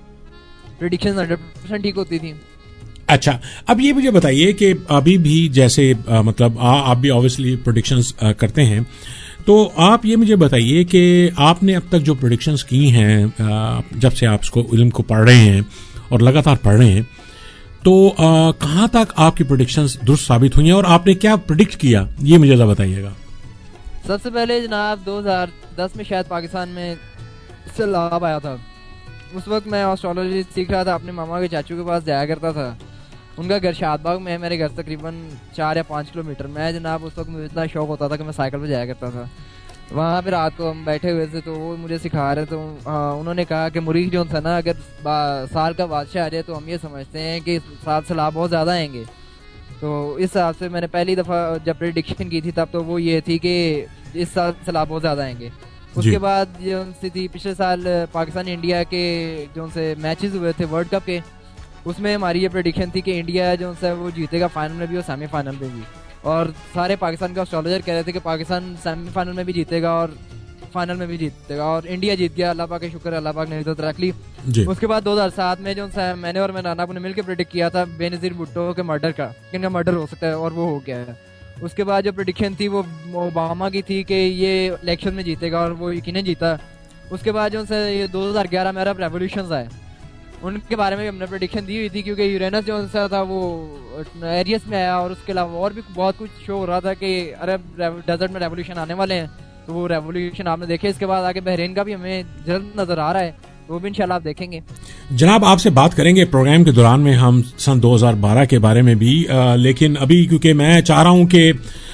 پریڈکشن 100% ٹھیک ہوتی تھی. اچھا اب یہ مجھے بتائیے کہ ابھی بھی جیسے مطلب آپ بھی آبویسلی پریڈکشنز کرتے ہیں، تو آپ یہ مجھے بتائیے کہ آپ نے اب تک جو پریڈکشنز کی ہیں جب سے آپ اس کو علم کو پڑھ رہے ہیں اور لگاتار پڑھ رہے ہیں، تو کہاں تک آپ کی پریڈکشنز درست ثابت ہوئی ہیں اور آپ نے کیا پریڈکٹ کیا، یہ مجھے ذرا بتائیے گا. سب سے پہلے جناب 2010 میں شاید پاکستان میں سیلاب آیا تھا. اس وقت میں اسٹرالوجی سیکھ رہا تھا، اپنے ماما کے چاچو کے پاس جایا کرتا تھا. ان کا گھر شاد باغ میں ہے، میرے گھر سے تقریباً 4 یا 5 کلومیٹر. میں جناب اس وقت مجھے اتنا شوق ہوتا تھا کہ میں سائیکل پہ جایا کرتا تھا. وہاں پہ رات کو ہم بیٹھے ہوئے تھے تو وہ مجھے سکھا رہے تھے. انہوں نے کہا کہ مریخ جو تھا نا اگر سال کا بادشاہ آ جائے تو ہم یہ سمجھتے ہیں کہ سال سیلاب بہت زیادہ آئیں گے. تو اس حساب سے میں نے پہلی دفعہ جب پریڈکشن کی تھی تب تو وہ یہ تھی کہ اس سال سیلاب بہت زیادہ آئیں گے. اس کے بعد جو ان سے تھی پچھلے سال پاکستان انڈیا کے جو ان سے میچز ہوئے تھے ورلڈ کپ کے، اس میں ہماری یہ پریڈکشن تھی کہ انڈیا جو ہے وہ جیتے گا فائنل میں بھی اور سیمی فائنل میں بھی. اور سارے پاکستان کے اسٹرالوجر کہہ رہے تھے کہ پاکستان سیمی فائنل میں بھی جیتے گا اور فائنل میں بھی جیتے گا، اور انڈیا جیت گیا. اللہ پاک کا شکر ہے، اللہ پاک نے عزت رکھ لی. اس کے بعد 2007 میں جو میں نے اور میں نانا نے مل کے پریڈکٹ کیا تھا بے نظیر بھٹو کے مرڈر کا، کہ ان کا مرڈر ہو سکتا ہے، اور وہ ہو گیا ہے. اس کے بعد جو پریڈکشن تھی وہ اوباما کی تھی کہ یہ الیکشن میں جیتے گا، اور وہ یقیناً جیتا. اس کے بعد جو یہ 2011 میں عرب ریولیوشنز آئے، ان کے بارے میں ہم نے پریڈکشن دی ہوئی تھی کیونکہ یورینس جو تھا وہ ایریس میں آیا، اور اس کے علاوہ اور بھی بہت کچھ شو ہو رہا تھا کہ عرب ڈیزرٹ میں ریولیوشن آنے والے ہیں. تو وہ ریولیوشن آپ نے دیکھے. اس کے بعد آگے بحرین کا بھی ہمیں جلد نظر آ رہا ہے، وہ بھی انشاءاللہ آپ دیکھیں گے. جناب آپ سے بات کریں گے پروگرام کے دوران میں ہم سن 2012 کے بارے میں بھی، لیکن ابھی کیونکہ میں چاہ رہا ہوں کہ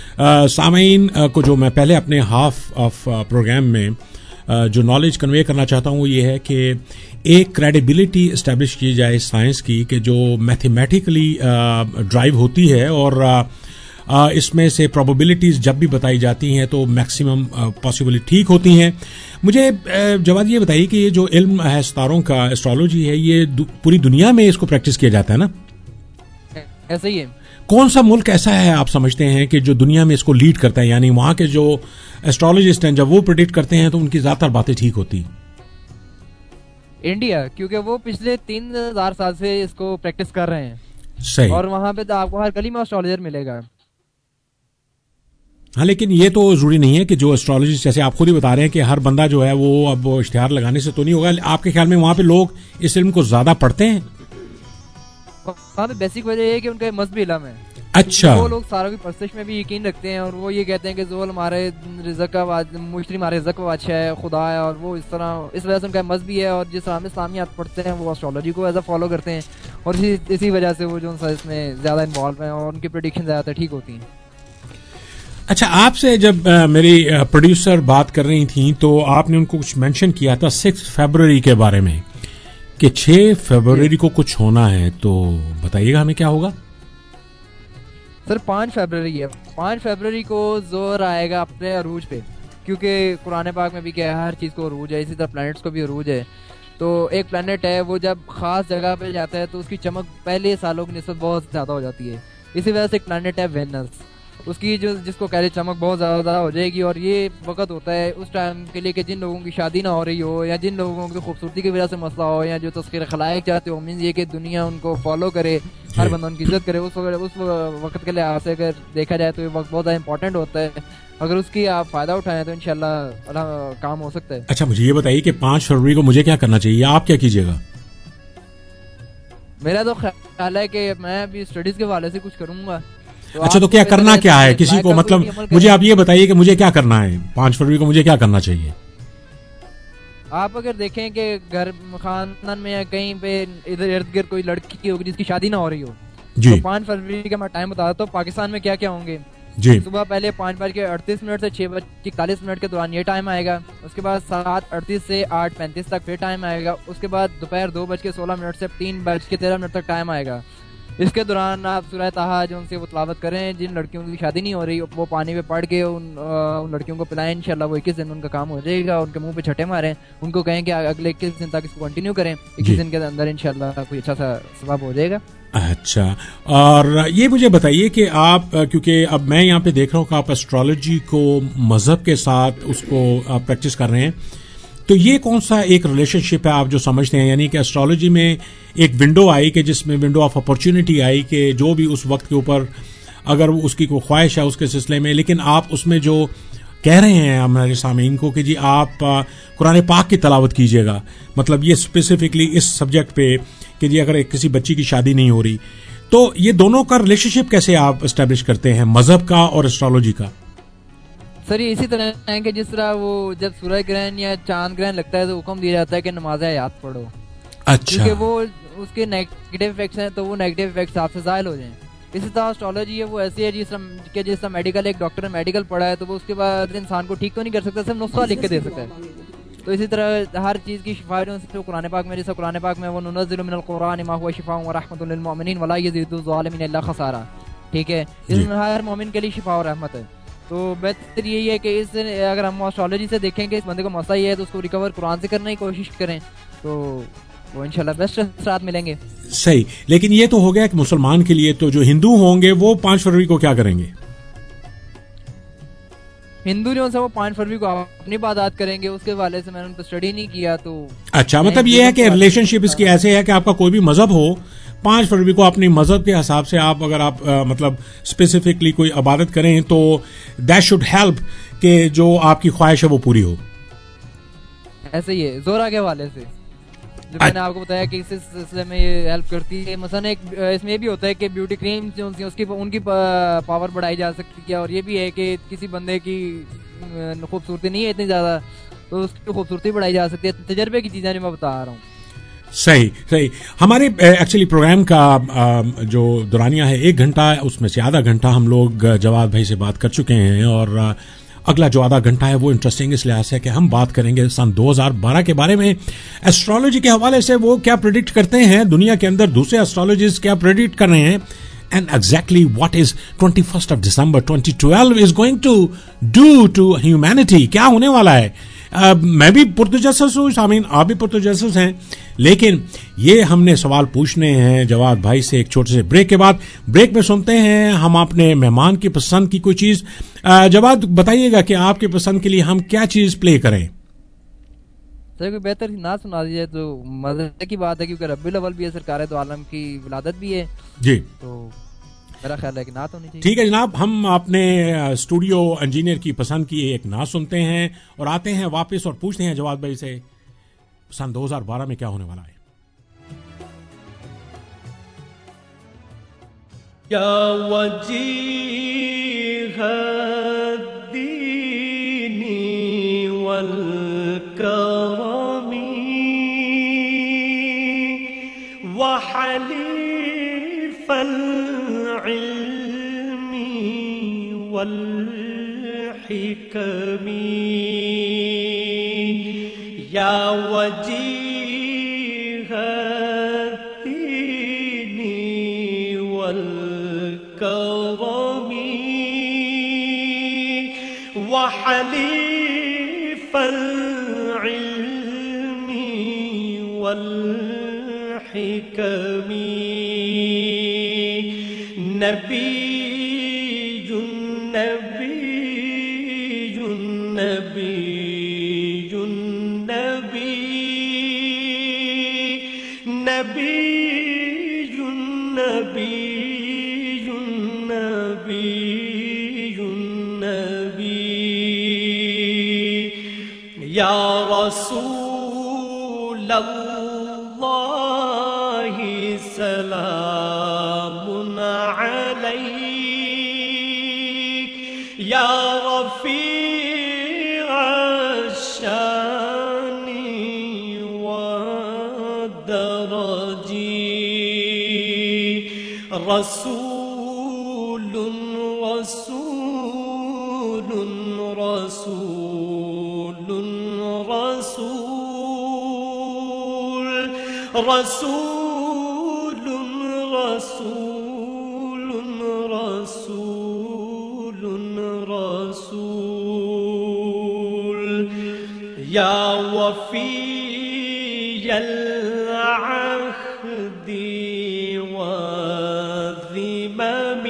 سامعین کو جو میں پہلے اپنے ہاف آف پروگرام میں جو نالج کنوے کرنا چاہتا ہوں وہ یہ ہے کہ ایک کریڈیبلٹی اسٹیبلش کی جائے سائنس کی کہ جو میتھمیٹیکلی ڈرائیو ہوتی ہے، اور اس میں سے پروبیبلٹیز جب بھی بتائی جاتی ہیں تو میکسیمم پاسبلی ٹھیک ہوتی ہیں. مجھے جواد یہ بتائیے کہ یہ جو علم ہے ستاروں کا، ایسٹرالوجی ہے، یہ پوری دنیا میں اس کو پریکٹس کیا جاتا ہے نا؟ ایسا ہی ہے. کون سا ملک ایسا ہے آپ سمجھتے ہیں کہ جو دنیا میں اس کو لیڈ کرتا ہے، یعنی وہاں کے جو ایسٹرالوجسٹ ہیں جب وہ پریڈکٹ کرتے ہیں تو ان کی زیادہ تر باتیں ٹھیک ہوتی؟ انڈیا، کیونکہ وہ پچھلے 3000 سال سے اس کو پریکٹس کر رہے ہیں. صحیح. اور وہاں پہ تو آپ کو ہر گلی میں اسٹرالوجر ملے گا. ہاں لیکن یہ تو ضروری نہیں ہے کہ جو اسٹرالوجی جیسے آپ خود ہی بتا رہے ہیں کہ ہر بندہ جو ہے وہ اب اشتہار لگانے سے تو نہیں ہوگا. آپ کے خیال میں وہاں پہ لوگ اس علم کو زیادہ پڑھتے ہیں؟ وہاں پہ بیسک وجہ یہ ہے کہ ان کا مذہبی علم ہے. اچھا, وہ لوگ ساروں کی پرستش میں بھی یقین رکھتے ہیں اور وہ یہ کہتے ہیں کہ زول ہمارے رزق کا مشتری ہمارے رزق کا بادشاہ ہے, خدا ہے, اور وہ اس وجہ سے ان کا مذہبی ہے, اور جس طرح اسلامیات پڑھتے ہیں وہ اسٹرالوجی کو ایز اے فالو کرتے ہیں, اور اسی وجہ سے وہ جو اس میں زیادہ انوالو ہیں اور ان کی پریڈکشن زیادہ ٹھیک ہوتی ہیں. اچھا, آپ سے جب میری پروڈیوسر بات کر رہی تھیں تو آپ نے ان کو کچھ مینشن کیا تھا 6 فیبروری کے بارے میں کہ 6 فیبروری کو کچھ ہونا ہے, تو بتائیے گا ہمیں کیا ہوگا. سر 5 فیبروری ہے. 5 فیبروری کو زور آئے گا اپنے عروج پہ, کیونکہ قرآن پاک میں بھی کیا ہے ہر چیز کو عروج ہے, اسی طرح پلانٹس کو بھی عروج ہے. تو ایک پلانٹ ہے وہ جب خاص جگہ پہ جاتا ہے تو اس کی چمک پہلے سالوں کی نسبت بہت زیادہ ہو جاتی ہے. اسی وجہ سے ایک پلانٹ ہے وینس, اس کی جس کو کہہ رہے چمک بہت زیادہ ہو جائے گی, اور یہ وقت ہوتا ہے اس ٹائم کے لیے کہ جن لوگوں کی شادی نہ ہو رہی ہو, یا جن لوگوں کی خوبصورتی کی وجہ سے مسئلہ ہو, یا جو تذکیر خلائق چاہتے ہو, مینس یہ کہ دنیا ان کو فالو کرے, ہر بندہ ان کی عزت کرے. اس وقت کے لحاظ سے اگر دیکھا جائے تو یہ وقت بہت زیادہ امپورٹنٹ ہوتا ہے. اگر اس کی آپ فائدہ اٹھائیں تو انشاءاللہ کام ہو سکتا ہے. اچھا, مجھے یہ بتائیے کہ 5 فروری کو مجھے کیا کرنا چاہیے, آپ کیا کیجیے گا؟ میرا تو خیال ہے کہ میں ابھی اسٹڈیز کے حوالے سے کچھ کروں گا. اچھا, تو کیا کرنا کیا ہے کسی کو, مطلب مجھے آپ یہ بتائیے کہ مجھے کیا کرنا ہے 5 فروری کو, مجھے کیا کرنا چاہیے؟ آپ اگر دیکھیں کہ گھر خاندان میں یا کہیں پہ ادھر ارد گرد کوئی لڑکی ہوگی جس کی شادی نہ ہو رہی ہو, تو 5 فروری کا میں ٹائم بتا دیتا ہوں پاکستان میں کیا کیا ہوں گے. صبح پہلے 5:38 سے 6:41 کے دوران یہ ٹائم آئے گا. اس کے بعد 7:38 سے 8:35 تک پھر ٹائم آئے گا. اس کے بعد دوپہر 2:16 سے 3:13 تک ٹائم آئے گا. اس کے دوران آپ سورہ طٰہٰ جو ان سے وہ تلاوت کریں, جن لڑکیوں کی شادی نہیں ہو رہی وہ پانی پہ پڑھ کے ان لڑکیوں کو پلائیں, انشاءاللہ وہ 21 دن ان کا کام ہو جائے گا. ان کے منہ پہ چھٹے ماریں, ان کو کہیں کہ اگلے 21 دن تک اس کو کنٹینیو کریں, 21 دن کے اندر انشاءاللہ کوئی اچھا سا ثواب ہو جائے گا. اچھا, اور یہ مجھے بتائیے کہ آپ, کیونکہ اب میں یہاں پہ دیکھ رہا ہوں کہ آپ اسٹرالوجی کو مذہب کے ساتھ اس کو پریکٹس کر رہے ہیں, تو یہ کون سا ایک ریلیشن شپ ہے آپ جو سمجھتے ہیں, یعنی کہ اسٹرالوجی میں ایک ونڈو آئی کہ جس میں ونڈو آف اپرچونٹی آئی کہ جو بھی اس وقت کے اوپر اگر اس کی کوئی خواہش ہے اس کے سلسلے میں, لیکن آپ اس میں جو کہہ رہے ہیں ہمارے سامعین کو کہ جی آپ قرآن پاک کی تلاوت کیجیے گا, مطلب یہ اسپیسیفکلی اس سبجیکٹ پہ کہ جی اگر کسی بچی کی شادی نہیں ہو رہی, تو یہ دونوں کا ریلیشن شپ کیسے آپ اسٹیبلش کرتے ہیں, مذہب کا اور اسٹرالوجی کا؟ سر یہ اسی طرح ہے کہ جس طرح وہ جب سورج گرہن یا چاند گرہن لگتا ہے تو حکم دیا جاتا ہے کہ نماز حیات پڑھو. اچھا, کیونکہ وہ اس کے نیگیٹو ایفیکٹس ہیں تو وہ نیگیٹو ایفیکٹس آپ سے ظاہر ہو جائیں. اسی طرح اسٹرالوجی ہے وہ ایسی ہے جس طرح میڈیکل, ایک ڈاکٹر نے میڈیکل پڑھا ہے تو وہ اس کے بعد انسان کو ٹھیک تو نہیں کر سکتا, صرف نسخہ لکھ کے دے سکتا ہے. تو اسی طرح ہر چیز کی شفا جو قرآن پاک میں, جیسا قرآن پاک میں وہ ننزل من القرآن ما هو شفاء ورحمۃ للمؤمنین ولا یزید الظالمین الا خسارا, ٹھیک ہے, اس میں ہر مومن کے لیے شفا اور رحمت ہے. تو بہتر یہی ہے کہ اس اگر ہم اسٹرالوجی سے دیکھیں کہ اس بندے کو مسئلہ یہ ہے تو اس کو ریکور قرآن سے کرنے کی کوشش کریں تو وہ انشاءاللہ بیسٹ اثرات ملیں گے. صحیح, لیکن یہ تو ہو گیا کہ مسلمان کے لیے, تو جو ہندو ہوں گے وہ 5 فروری کو کیا کریں گے؟ ہندو جو ہے وہ 5 فروری کو اپنی عبادات کریں گے. اس کے حوالے سے میں نے ان پر اسٹڈی نہیں کیا. تو اچھا, مطلب یہ ہے کہ ریلیشن شپ اس کی ایسے ہے کہ آپ کا کوئی بھی مذہب ہو, 5 فروری کو اپنی مذہب کے حساب سے آپ اگر آپ مطلب اسپیسیفکلی کوئی عبادت کریں تو دیٹ شوڈ ہیلپ کہ جو آپ کی خواہش ہے وہ پوری ہو. ایسے ہی ہے زورا کے حوالے سے جو میں نے آپ کو بتایا کہ اس سلسلے میں یہ ہیلپ کرتی ہے. مثلا ایک اس میں یہ بھی ہوتا ہے کہ بیوٹی کریم جو ان کی پاور بڑھائی جا سکتی ہے, اور یہ بھی ہے کہ کسی بندے کی خوبصورتی نہیں ہے اتنی زیادہ تو اس کی خوبصورتی بڑھائی جا سکتی ہے. تجربے کی چیزیں میں بتا رہا ہوں. صحیح. ہمارے ایکچولی پروگرام کا جو دورانیہ ہے 1 گھنٹہ, اس میں سے آدھا گھنٹہ ہم لوگ جواد بھائی سے بات کر چکے ہیں, اور اگلا جو آدھا گھنٹہ ہے وہ انٹرسٹنگ اس لحاظ سے کہ ہم بات کریں گے سن 2012 کے بارے میں. ایسٹرالوجی کے حوالے سے وہ کیا پریڈکٹ کرتے ہیں, دنیا کے اندر دوسرے ایسٹرالوجسٹ کیا پریڈکٹ کر رہے ہیں, and exactly what is 21st of December 2012 is going to do to humanity, کیا ہونے والا ہے. میں بھی پرتجسس ہوں, شامین آپ بھی پرتجسس ہیں, لیکن یہ ہم نے سوال پوچھنے ہیں جواد بھائی سے ایک چھوٹے سے بریک کے بعد. بریک میں سنتے ہیں ہم اپنے مہمان کی پسند کی کوئی چیز. جواد بتائیے گا کہ آپ کی پسند کے لیے ہم کیا چیز پلے کریں. سر کوئی بہتر نہ سنا دیجیے تو مزے کی بات ہے, کیونکہ ربیع الاول بھی ہے, سرکار دو عالم کی ولادت بھی ہے. جی, تو میرا خیال ہے کہ نعت ہونی چاہیے. ٹھیک ہے جناب, ہم اپنے اسٹوڈیو انجینئر کی پسند کی ایک نعت سنتے ہیں اور آتے ہیں واپس اور پوچھتے ہیں جواد بھائی سے سن 2012 میں کیا ہونے والا ہے. یا وجیہ الدین والکرم وحلیف العلم والحکم یا وجیہ الدین والکرم وحلیف العلم والحکم نبی نبی نبی نبی نبی نبی یا رسول اللہ سلام علیک یا رفیع الشان والدرج رسول رسول رسول رسول رسول رسول رسول یا وفی العہد والذمم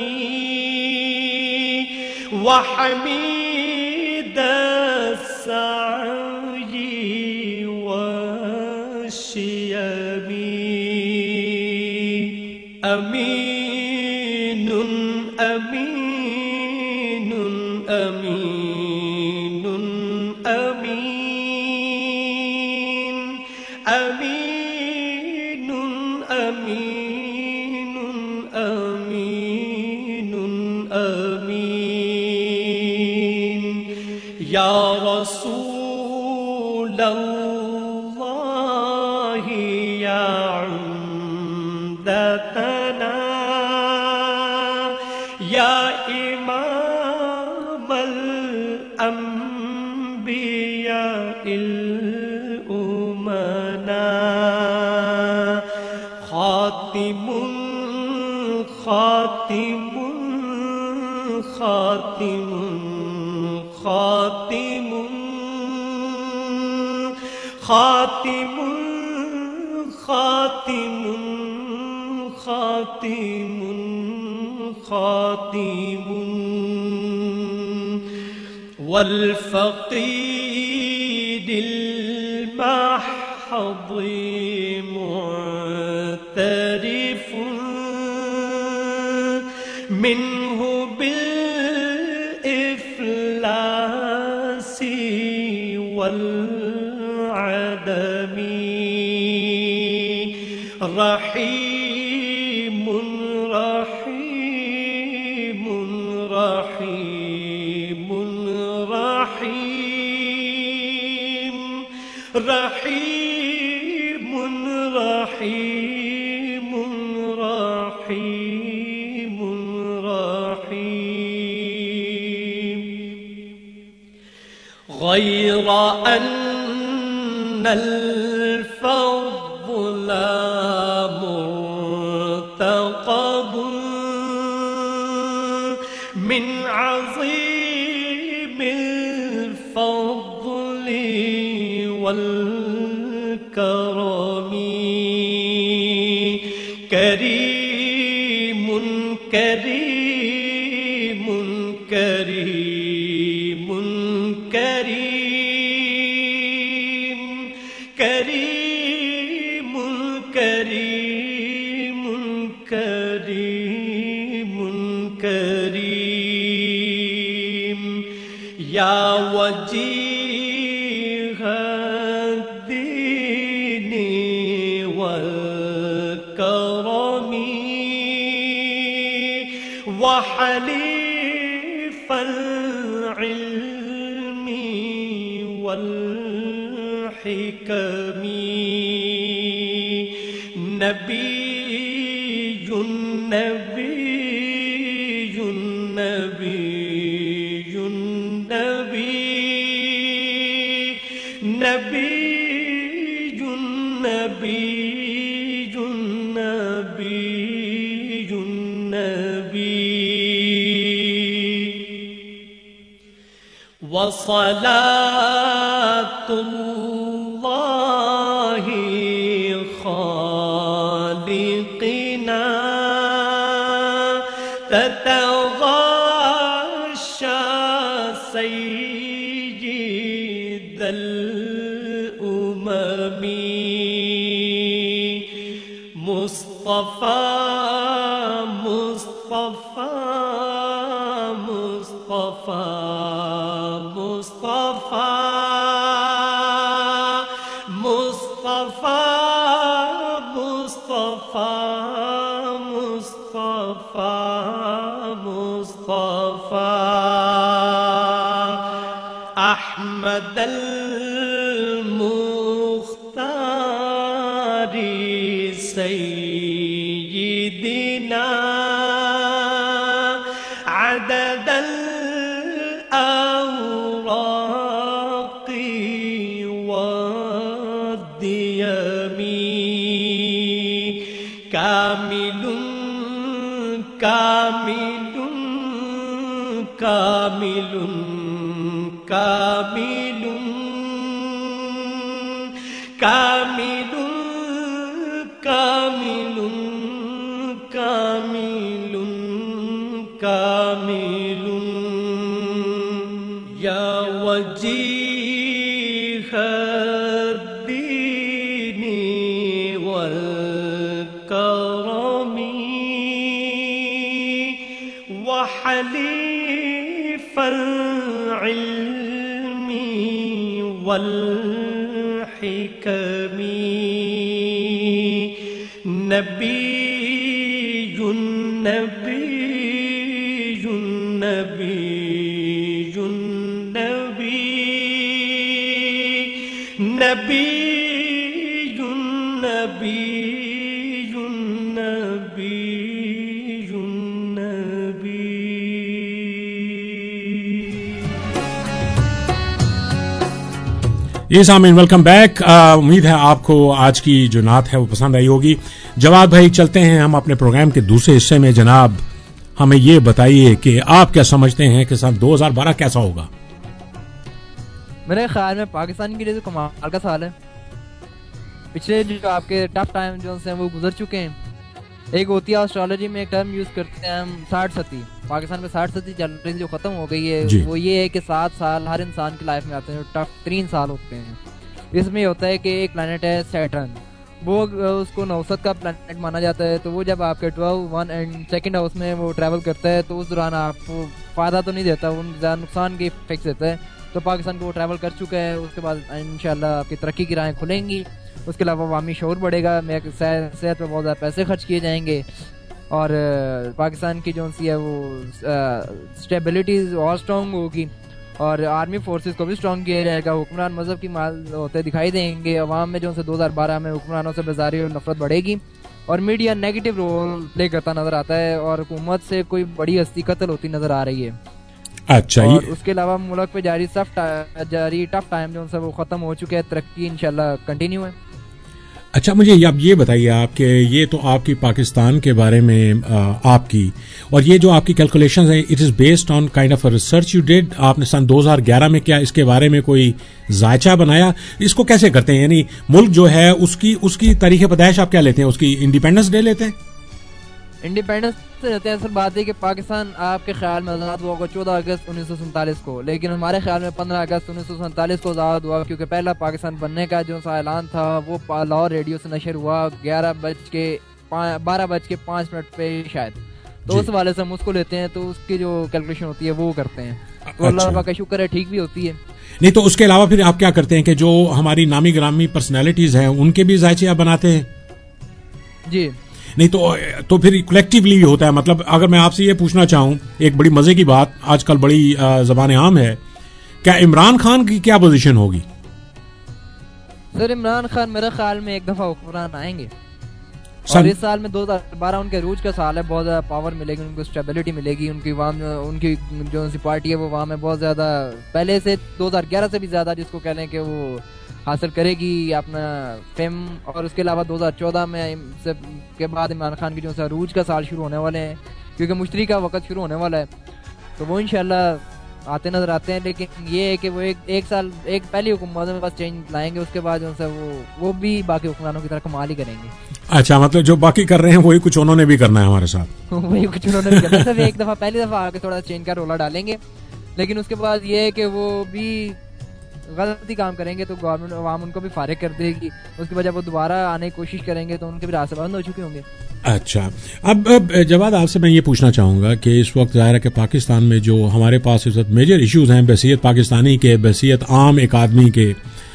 وحمید السعی والشیم امین امین امین امین امین امین امین امین یا رسول اللہ یا عمدتنا یا امام الانبیاء الامنا خاتم خاتم خاتم خاتم خاتم خاتم خاتم خاتم والفقید المحض معترف منه بالإفلاس والعدم رحیم رحیم رحیم رحیم رحیم رحیم رحیم رحیم غیر ان الفضل مرتقب من عظیم الفضل والکرم کریم کریم کریم کریم کریم کریم کریم وحليف العلم والحكم نبي نبي نبي نبي نبي نبي نبي نبي وصلاة الله خالقنا تتغاشى سيد الأمم مصطفى مصطفى مصطفى مصطفى مصطفى مصطفى مصطفى مصطفى أحمد المختار سيدنا عدد الأوراق والديم كامل كامل كامل كامل كامل كامل كامل كامل يا وجيه الدين والكرم وحليف العلم والحكم نبي نبي نبي نبي نبي نبي ये सामीन वेलकम बैक। उम्मीद है आपको आज की जो नात है वो पसंद आई होगी। जवाद भाई, चलते हैं हम अपने प्रोग्राम के दूसरे हिस्से में। जनाब, हमें ये बताइए कि आप क्या समझते हैं कि सन 2012 कैसा होगा? मेरे ख्याल में पाकिस्तान के लिए तो कमाल का साल है। पिछले जो आपके टफ टाइम जो हैं वो गुजर चुके हैं। एक होती है एस्ट्रोलॉजी में एक टर्म यूज करते हैं हम 60 सती। पाकिस्तान में 60 सती चल रही जो खत्म हो गई है वो ये है कि 7 साल हर इंसान की लाइफ में आते हैं जो टफ 3 साल होते हैं। इसमें होता है कि एक प्लैनेट है सैटर्न, वो उसको नौसत का प्लैनेट माना जाता है। तो वो जब आपके 12, 1 एंड सेकंड हाउस में वो ट्रैवल करता है तो उस दौरान आपको फ़ायदा तो नहीं देता, वो नुकसान के इफेक्ट देता है। तो पाकिस्तान को वो ट्रैवल कर चुका है। उसके बाद इंशाल्लाह आपकी तरक्की की राहें खुलेंगी। उसके अलावा अवामी शऊर बढ़ेगा, सेहत पर बहुत ज़्यादा पैसे खर्च किए जाएंगे और पाकिस्तान की जो सी है वो स्टेबिलिटी और स्ट्रॉन्ग होगी और आर्मी फोर्सेस को भी स्ट्रॉन्ग किया जाएगा। हुक्मरान मजहब की माल होते दिखाई देंगे। अवाम में जो से 2012 में हुक्मरानों से बेजारी और नफरत बढ़ेगी और मीडिया नेगेटिव रोल प्ले करता नजर आता है और हुकूमत से कोई बड़ी हस्ती कत्ल होती नजर आ रही है। अच्छा, और उसके अलावा मुल्क पे जारी टफ टाइम जो वो खत्म हो चुके हैं, तरक्की इंशाल्लाह कंटिन्यू है। अच्छा, मुझे अब ये बताइए आप कि ये तो आपकी पाकिस्तान के बारे में आपकी और ये जो आपकी कैलकुलेशंस हैं, it is based on kind of research you did. आपने सन 2011 में क्या इसके बारे में कोई जायचा बनाया? इसको कैसे करते हैं? यानी मुल्क जो है उसकी तारीख पैदाइश आप क्या लेते हैं? उसकी इंडिपेंडेंस डे लेते हैं? इंडिपेंडेंस से रहते हैं। असल बात है कि पाकिस्तान आपके ख्याल में आज़ाद हुआ होगा 14 अगस्त 1947 को, लेकिन हमारे ख्याल में 15 अगस्त 1947 को आज़ाद हुआ क्योंकि पहला पाकिस्तान बनने का जो सा ऐलान था वो लाहौर रेडियो से नशर हुआ 12:05 पे शायद। तो उस वाले से हम उसको लेते हैं, तो उसकी जो कैलकुलेशन होती है वो करते हैं। तो अल्लाह का शुक्र है ठीक भी होती है। नहीं तो उसके अलावा फिर आप क्या करते हैं कि जो हमारी नामी ग्रामी पर्सनैलिटीज हैं उनके भी जायचे आप बनाते हैं? जी, نہیں تو پھر کلیکٹیولی ہوتا ہے. مطلب اگر میں آپ سے یہ پوچھنا چاہوں, ایک بڑی مزے کی بات آج کل بڑی زبان عام ہے, کیا عمران خان کی کیا پوزیشن ہوگی؟ سر عمران خان میرے خیال میں ایک دفعہ حکمران آئیں گے, اور اس سال میں 2012 ان کے عروج کا سال ہے, بہت زیادہ پاور ملے گی ان کو, اسٹیبلٹی ملے گی, ان کی جو سی پارٹی ہے وہ وہاں میں بہت زیادہ پہلے سے 2011 سے بھی زیادہ جس کو کہہ لیں کہ وہ حاصل کرے گی اپنا فیم. اور اس کے علاوہ 2014 میں کے بعد عمران خان کی جو ہے عروج کا سال شروع ہونے والے ہیں, کیونکہ مشتری کا وقت شروع ہونے والا ہے, تو وہ انشاءاللہ آتے نظر آتے ہیں. لیکن یہ ہے کہ وہ ایک سال ایک پہلی حکومت میں بس چینج لائیں گے, اس کے بعد جو ہے وہ بھی باقی حکمرانوں کی طرح کمال ہی کریں گے. اچھا, مطلب جو باقی کر رہے ہیں وہی کچھ انہوں نے بھی کرنا ہے ہمارے ساتھ, وہی کچھ انہوں نے بھی کرنا ہے. ایک دفعہ پہلی دفعہ آ کے تھوڑا چینج کا رولا ڈالیں گے, لیکن اس کے بعد یہ ہے کہ وہ بھی غلطی کام کریں گے تو گورنمنٹ عوام ان کو بھی فارغ کر دے گی. اس کی وجہ وہ دوبارہ آنے کی کوشش کریں گے تو ان کے بھی راستے بند ہو چکے ہوں گے. اچھا, اب جواد آپ سے میں یہ پوچھنا چاہوں گا کہ اس وقت ظاہر ہے کہ پاکستان میں جو ہمارے پاس اس وقت میجر ایشوز ہیں بحیثیت پاکستانی کے, بحیثیت عام ایک آدمی کے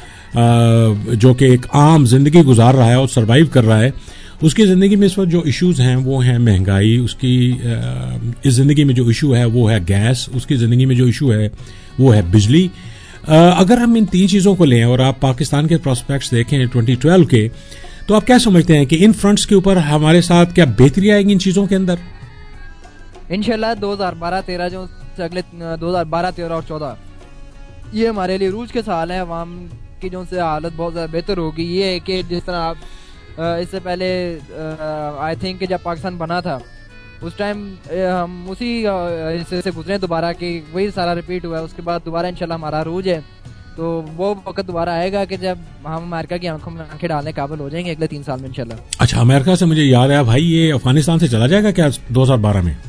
جو کہ ایک عام زندگی گزار رہا ہے اور سروائیو کر رہا ہے, اس کی زندگی میں اس وقت جو ایشوز ہیں وہ ہیں مہنگائی, اس کی اس زندگی میں جو ایشو ہے وہ ہے گیس, اس کی زندگی میں جو ایشو ہے وہ ہے بجلی. اگر ہم ان تین چیزوں کو لیں اور آپ پاکستان کے پراسپیکٹس دیکھیں 2012 کے, تو آپ کیا سمجھتے ہیں کہ ان فرنٹس کے اوپر ہمارے ساتھ کیا بہتری آئے گی ان چیزوں کے اندر؟ انشاءاللہ 2012-13 جو اگلے 2012-13 اور 14 یہ ہمارے لیے عروج کے سال ہیں. عوام کی جو سے حالت بہت زیادہ بہتر ہوگی. یہ ہے کہ جس طرح آپ اس سے پہلے آئی تھنک کہ جب پاکستان بنا تھا اس ٹائم ہم اسی حصے سے گزرے دوبارہ کہ وہی سارا ریپیٹ ہوا ہے. اس کے بعد دوبارہ انشاءاللہ ہمارا عروج ہے, تو وہ وقت دوبارہ آئے گا کہ جب ہم امریکہ کی آنکھوں میں آنکھیں ڈالنے قابل ہو جائیں گے اگلے 3 سال میں انشاءاللہ. اچھا, امریکہ سے مجھے یاد آیا بھائی, یہ افغانستان سے چلا جائے گا کیا 2012 میں؟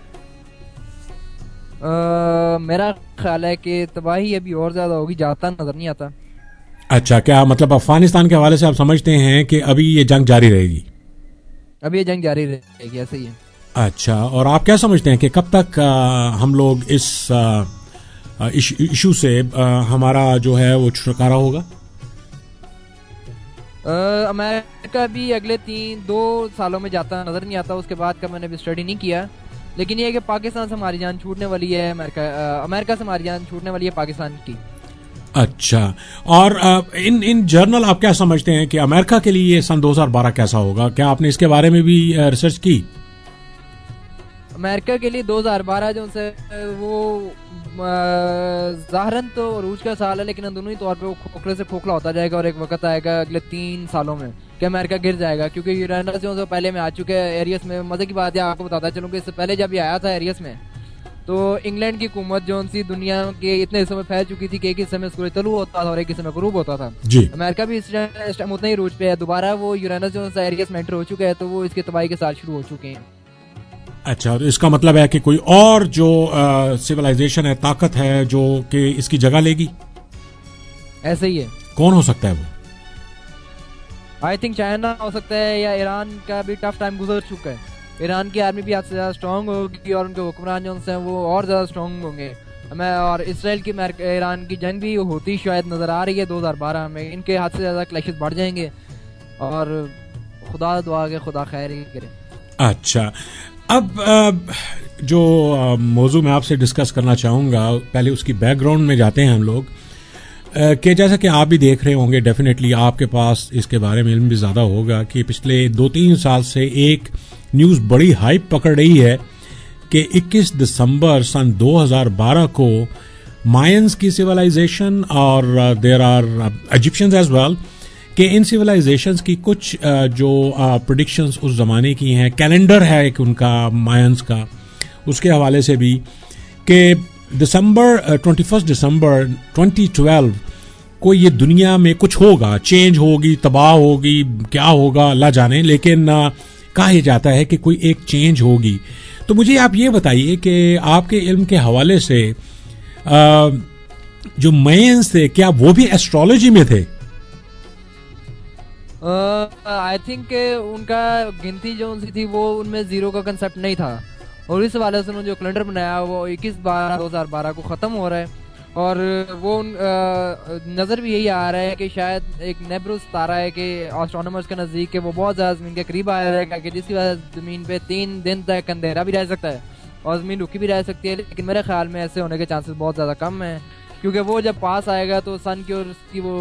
میرا خیال ہے کہ تباہی ابھی اور زیادہ ہوگی, جاتا نظر نہیں آتا. اچھا, کیا مطلب افغانستان کے حوالے سے آپ سمجھتے ہیں کہ ابھی یہ جنگ جاری رہے گی؟ ابھی یہ جنگ جاری رہے گی, ایسے ہی ہے. اچھا, اور آپ کیا سمجھتے ہیں کہ کب تک ہم لوگ اس ایشو سے ہمارا جو ہے وہ چھٹکارا ہوگا؟ امریکہ بھی اگلے 2 سالوں میں جاتا نظر نہیں آتا. اس کے بعد کا میں نے بھی اسٹڈی نہیں کیا, لیکن یہ ہے کہ پاکستان سے ہماری جان چھوٹنے والی ہے, امریکہ سے ہماری جان چھوٹنے والی ہے پاکستان کی. اچھا, اور ان جرنل آپ کیا سمجھتے ہیں کہ امریکہ کے لیے سن 2012 کیسا ہوگا؟ کیا آپ نے اس کے بارے میں بھی ریسرچ کی؟ امریکہ کے لیے 2012 جو سے وہ ظاہراً تو عروج کا سال ہے, لیکن اندرونی طور پہ وہ کھوکھلے سے کھوکھلا ہوتا جائے گا, اور ایک وقت آئے گا اگلے 3 سالوں میں کہ امریکہ گر جائے گا. کیونکہ یورینس جو پہلے میں آ چکے ہیں ایریس میں. مزے کی بات ہے, آپ کو بتاتا چلوں کہ اس سے پہلے جب یہ آیا تھا ایریس میں تو انگلینڈ کی حکومت جو سی دنیا کے اتنے حصوں میں پھیل چکی تھی کہ ایک حصے میں سورج طلوع ہوتا تھا اور ایک حصے میں غروب ہوتا تھا. امریکہ بھی اس ٹائم اتنا ہی عروج پہ ہے. دوبارہ وہ یورینس جو ایریس میں انٹر ہو چکا ہے, تو وہ اس کی تباہی کے سال شروع ہو چکے ہیں. اچھا, تو اس کا مطلب ہے کہ کوئی اور جو سیولائزیشن ہے, طاقت ہے جو کہ اس کی جگہ لے گی؟ ایسے ہی ہے. کون ہو سکتا ہے وہ؟ آئی تھنک چائنا ہو سکتا ہے, یا ایران کا بھی ٹف ٹائم گزر چکا ہے. ایران کی آرمی بھی حد سے زیادہ اسٹرانگ ہوگی, اور ان کے حکمران جو ہیں وہ اور زیادہ اسٹرانگ ہوں گے. اور اسرائیل کی ایران کی جنگ بھی ہوتی شاید نظر آ رہی ہے 2012 میں. ان کے حد سے زیادہ کلیشز بڑھ جائیں گے, اور خدا دعا کہ خدا خیر ہی کرے. اچھا, اب جو موضوع میں آپ سے ڈسکس کرنا چاہوں گا, پہلے اس کی بیک گراؤنڈ میں جاتے ہیں ہم لوگ, کہ جیسا کہ آپ بھی دیکھ رہے ہوں گے, ڈیفینیٹلی آپ کے پاس اس کے بارے میں علم بھی زیادہ ہوگا, کہ پچھلے 2-3 سال سے ایک نیوز بڑی ہائپ پکڑ رہی ہے کہ 21 دسمبر سن 2012 کو مائنز کی سیولائزیشن اور there are Egyptians as well, کہ ان سیولائزیشنز کی کچھ جو پریڈکشنز اس زمانے کی ہیں, کیلنڈر ہے ایک ان کا مائنز کا, اس کے حوالے سے بھی کہ 21 دسمبر 2012 کو یہ دنیا میں کچھ ہوگا, چینج ہوگی, تباہ ہوگی, کیا ہوگا اللہ جانے, لیکن کہا یہ جاتا ہے کہ کوئی ایک چینج ہوگی. تو مجھے آپ یہ بتائیے کہ آپ کے علم کے حوالے سے جو مائنز تھے کیا وہ بھی ایسٹرالوجی میں تھے؟ آئی تھنک ان کا گنتی جو ان سی تھی وہ ان میں زیرو کا کنسپٹ نہیں تھا, اور اس حوالے سے انہوں نے جو کیلنڈر بنایا وہ 21/12/2012 کو ختم ہو رہا ہے. اور وہ نظر بھی یہی آ رہا ہے کہ شاید ایک نیبروس ستارہ ہے کہ آسٹرونومرز کے نزدیک کہ وہ بہت زیادہ زمین کے قریب آ رہا ہے کہ جس کی وجہ سے زمین پہ 3 دن تک اندھیرا بھی رہ سکتا ہے اور زمین رکی بھی رہ سکتی ہے. لیکن میرے خیال میں ایسے ہونے کے چانسز بہت زیادہ کم ہیں, کیونکہ وہ جب پاس آئے گا تو سن کی اور اس کی وہ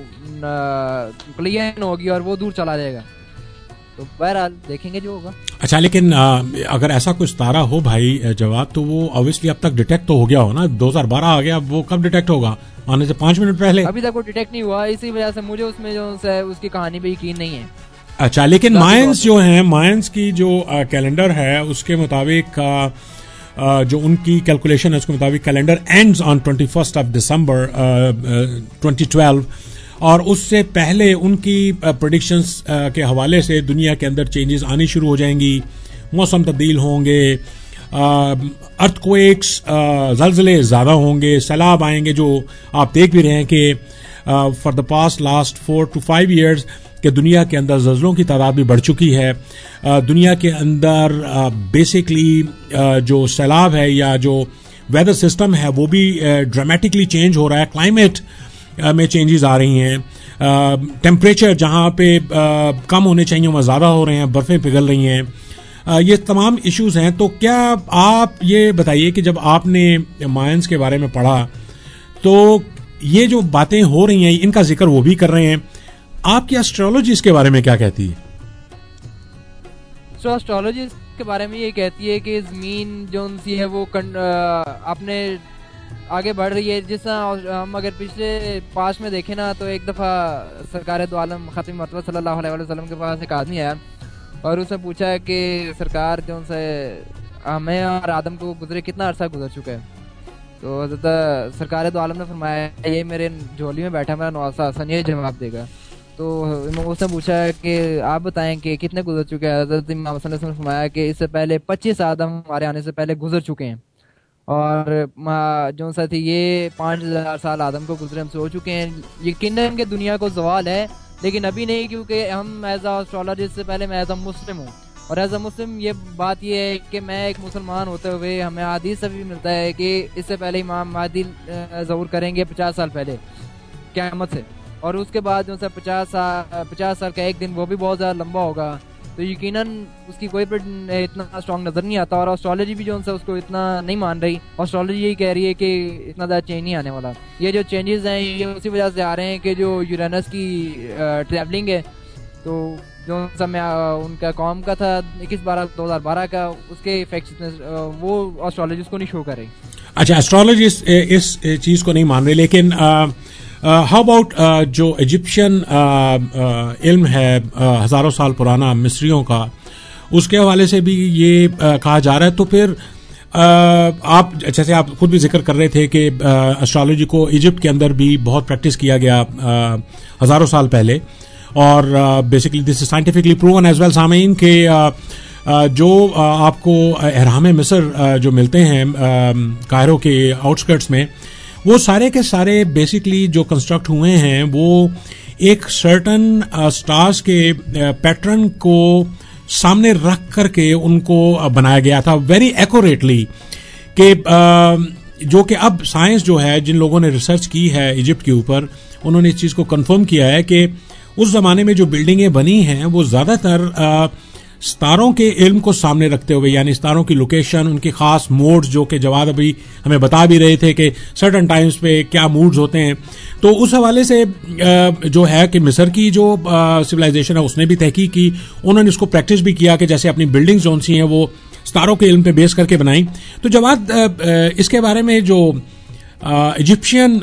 کلین ہوگی اور وہ دور چلا جائے گا. تو بہرحال دیکھیں گے جو ہوگا. اچھا, لیکن اگر ایسا کوئی ستارہ ہو بھائی جواب, تو وہ obviously اب تک ڈیٹیکٹ تو ہو گیا ہو نا. 2012 آ گیا, وہ کب ڈیٹیکٹ ہوگا؟ آنے سے 5 منٹ پہلے. ابھی تک وہ ڈیٹیکٹ نہیں ہوا, اسی وجہ سے مجھے اس میں جو اس کی کہانی پہ یقین نہیں ہے. اچھا, لیکن مائنس جو ہیں, مائنس کی جو کیلنڈر ہے اس کے مطابق جو ان کی کیلکولیشن ہے اس کے مطابق کیلنڈر اینڈز آن 21 دسمبر 2012, اور اس سے پہلے ان کی پریڈکشنز کے حوالے سے دنیا کے اندر چینجز آنی شروع ہو جائیں گی, موسم تبدیل ہوں گے, ارتھ کویکس زلزلے زیادہ ہوں گے, سیلاب آئیں گے, جو آپ دیکھ بھی رہے ہیں کہ for the past last 4 to 5 years کہ دنیا کے اندر زلزلوں کی تعداد بھی بڑھ چکی ہے. دنیا کے اندر بیسکلی جو سیلاب ہے یا جو ویدر سسٹم ہے وہ بھی ڈرامیٹکلی چینج ہو رہا ہے. کلائمیٹ میں چینجز آ رہی ہیں, ٹیمپریچر جہاں پہ کم ہونے چاہیے وہاں زیادہ ہو رہے ہیں, برفیں پگھل رہی ہیں. یہ تمام ایشوز ہیں. تو کیا آپ یہ بتائیے کہ جب آپ نے مائنس کے بارے میں پڑھا تو یہ جو باتیں ہو رہی ہیں ان کا ذکر وہ بھی کر رہے ہیں, آپ کی ایسٹرولوجی اس کے بارے میں کیا کہتی ہے؟ ایسٹرولوجی اس کے بارے میں یہ کہتی ہے کہ زمین جو ان سی ہے وہ اپنے آگے بڑھ رہی ہے. جس طرح ہم اگر پچھلے پاس میں دیکھیں نا تو ایک دفعہ سرکار دو عالم خاتم مرتبہ صلی اللہ علیہ وسلم کے پاس ایک آدمی آیا اور اس نے پوچھا کہ سرکار جو ان سے ہمیں اور آدم کو گزرے کتنا عرصہ گزر چکا ہے. تو حضرت سرکار دو عالم نے فرمایا یہ میرے جھولی میں بیٹھا میرا نواسا حسن یہ جواب دے گا. تو اس نے پوچھا کہ آپ بتائیں کہ کتنے گزر چکے ہیں. حضرت امام حسن نے فرمایا کہ اس سے پہلے 25 آدم ہمارے آنے سے پہلے گزر چکے ہیں, اور جو سا تھی یہ 5000 سال آدم کو گزرے ہم سے ہو چکے ہیں. یقیناً کہ دنیا کو زوال ہے لیکن ابھی نہیں, کیونکہ ہم ایز اے اسٹرالوجسٹ سے پہلے میں ایز اے مسلم ہوں, اور ایز اے مسلم یہ بات یہ ہے کہ میں ایک مسلمان ہوتے ہوئے ہمیں حدیث سے بھی ملتا ہے کہ اس سے پہلے امام مہدی ظہور کریں گے 50 سال پہلے قیامت سے, اور اس کے بعد جو سا 50 سال کا ایک دن وہ بھی بہت زیادہ لمبا ہوگا. تو یقیناً اس کی کوئی اتنا اسٹرانگ نظر نہیں آتا, اور آسٹرالوجی بھی جو اس کو اتنا نہیں مان رہی. آسٹرالوجی یہی کہہ رہی ہے کہ اتنا زیادہ چینج نہیں آنے والا. یہ جو چینجز ہیں یہ اسی وجہ سے آ رہے ہیں کہ جو یورینس کی ٹریولنگ ہے, تو جو سب ان کا قوم کا تھا 21/12/2012 کا, اس کے ایفیکٹس وہ آسٹرالوجسٹ کو نہیں شو کر رہی. اچھا, ایسٹرولوجسٹ اس چیز کو نہیں مان رہے, لیکن ہاؤ اباؤٹ جو ایجپشین علم ہے ہزاروں سال پرانا مصریوں کا, اس کے حوالے سے بھی یہ کہا جا رہا ہے. تو پھر آپ جیسے آپ خود بھی ذکر کر رہے تھے کہ ایسٹرولوجی کو ایجپٹ کے اندر بھی بہت پریکٹس کیا گیا ہزاروں سال پہلے, اور basically this is scientifically proven as well. سامعین کہ جو آپ کو اہرام مصر جو ملتے ہیں قاہرہ کے آؤٹسکرٹس میں, وہ سارے کے سارے بیسکلی جو کنسٹرکٹ ہوئے ہیں وہ ایک سرٹن سٹارز کے پیٹرن کو سامنے رکھ کر کے ان کو بنایا گیا تھا ویری ایکوریٹلی, کہ جو کہ اب سائنس جو ہے جن لوگوں نے ریسرچ کی ہے ایجپٹ کے اوپر, انہوں نے اس چیز کو کنفرم کیا ہے کہ اس زمانے میں جو بلڈنگیں بنی ہیں وہ زیادہ تر ستاروں کے علم کو سامنے رکھتے ہوئے, یعنی ستاروں کی لوکیشن, ان کی خاص موڈز جو کہ جواد ابھی ہمیں بتا بھی رہے تھے کہ سرٹن ٹائمز پہ کیا موڈز ہوتے ہیں. تو اس حوالے سے جو ہے کہ مصر کی جو سویلائزیشن ہے اس نے بھی تحقیق کی, انہوں نے اس کو پریکٹس بھی کیا کہ جیسے اپنی بلڈنگز جو سی ہیں وہ ستاروں کے علم پہ بیس کر کے بنائیں. تو جواد اس کے بارے میں جو ایجپشین